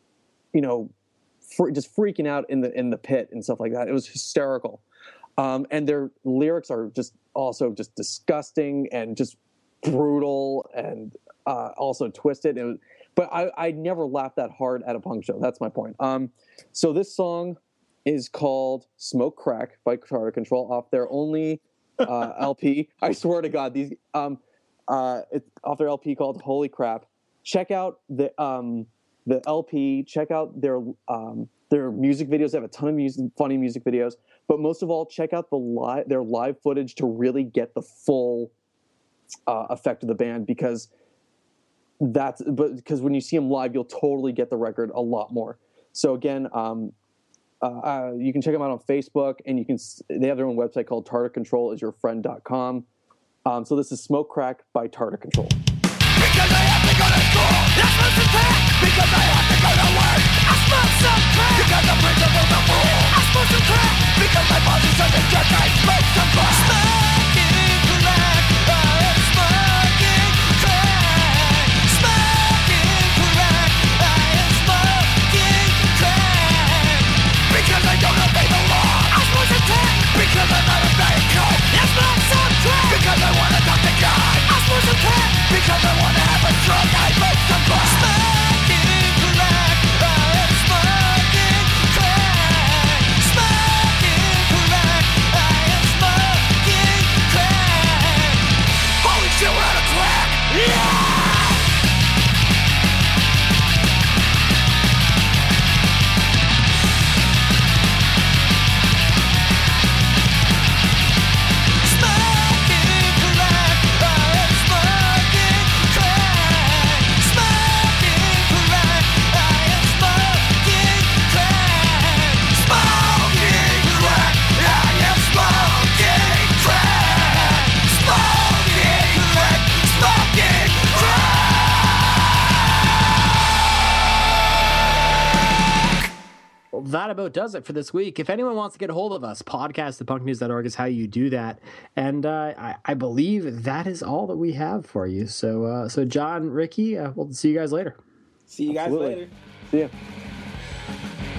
Speaker 3: just freaking out in the pit and stuff like that. It was hysterical, and their lyrics are just also just disgusting and just brutal and also twisted. But I never laughed that hard at a punk show. That's my point. So this song is called Smoke Crack by Tartar Control off their only LP. I swear to God, it's off their LP called Holy Crap. Check out the LP. Check out their music videos. They have a ton of funny music videos. But most of all, check out their live footage to really get the full effect of the band, because when you see them live, you'll totally get the record a lot more. So again, you can check them out on Facebook, and they have their own website called tartarcontrolisyourfriend.com. So this is Smoke Crack by Tartar Control.
Speaker 4: Because I have to go to school, I smoke some crack. Because I have to go to work, I smoke some crack. Because the principal's a fool, I smoke some crack. Because my boss is such a jerk, I smoke some crack. Smoking crack, I am smoking crack. Smoking crack, I am smoking crack. Because I don't obey the law, I smoke some crack. Because I'm not a bad coat, I smoke some crack. Because I want to talk to God, I smoke some crack. Because I want to have a stroke, I smoke some crack. Smoking crack, I am smoking crack. Smoking crack, I am smoking crack. Holy shit, we're out of crack! Yeah!
Speaker 1: That about does it for this week. If anyone wants to get a hold of us, podcast@punknews.org is how you do that. And I believe that is all that we have for you. So John, Ricky, we'll see you guys later.
Speaker 2: See you guys later.
Speaker 3: See ya.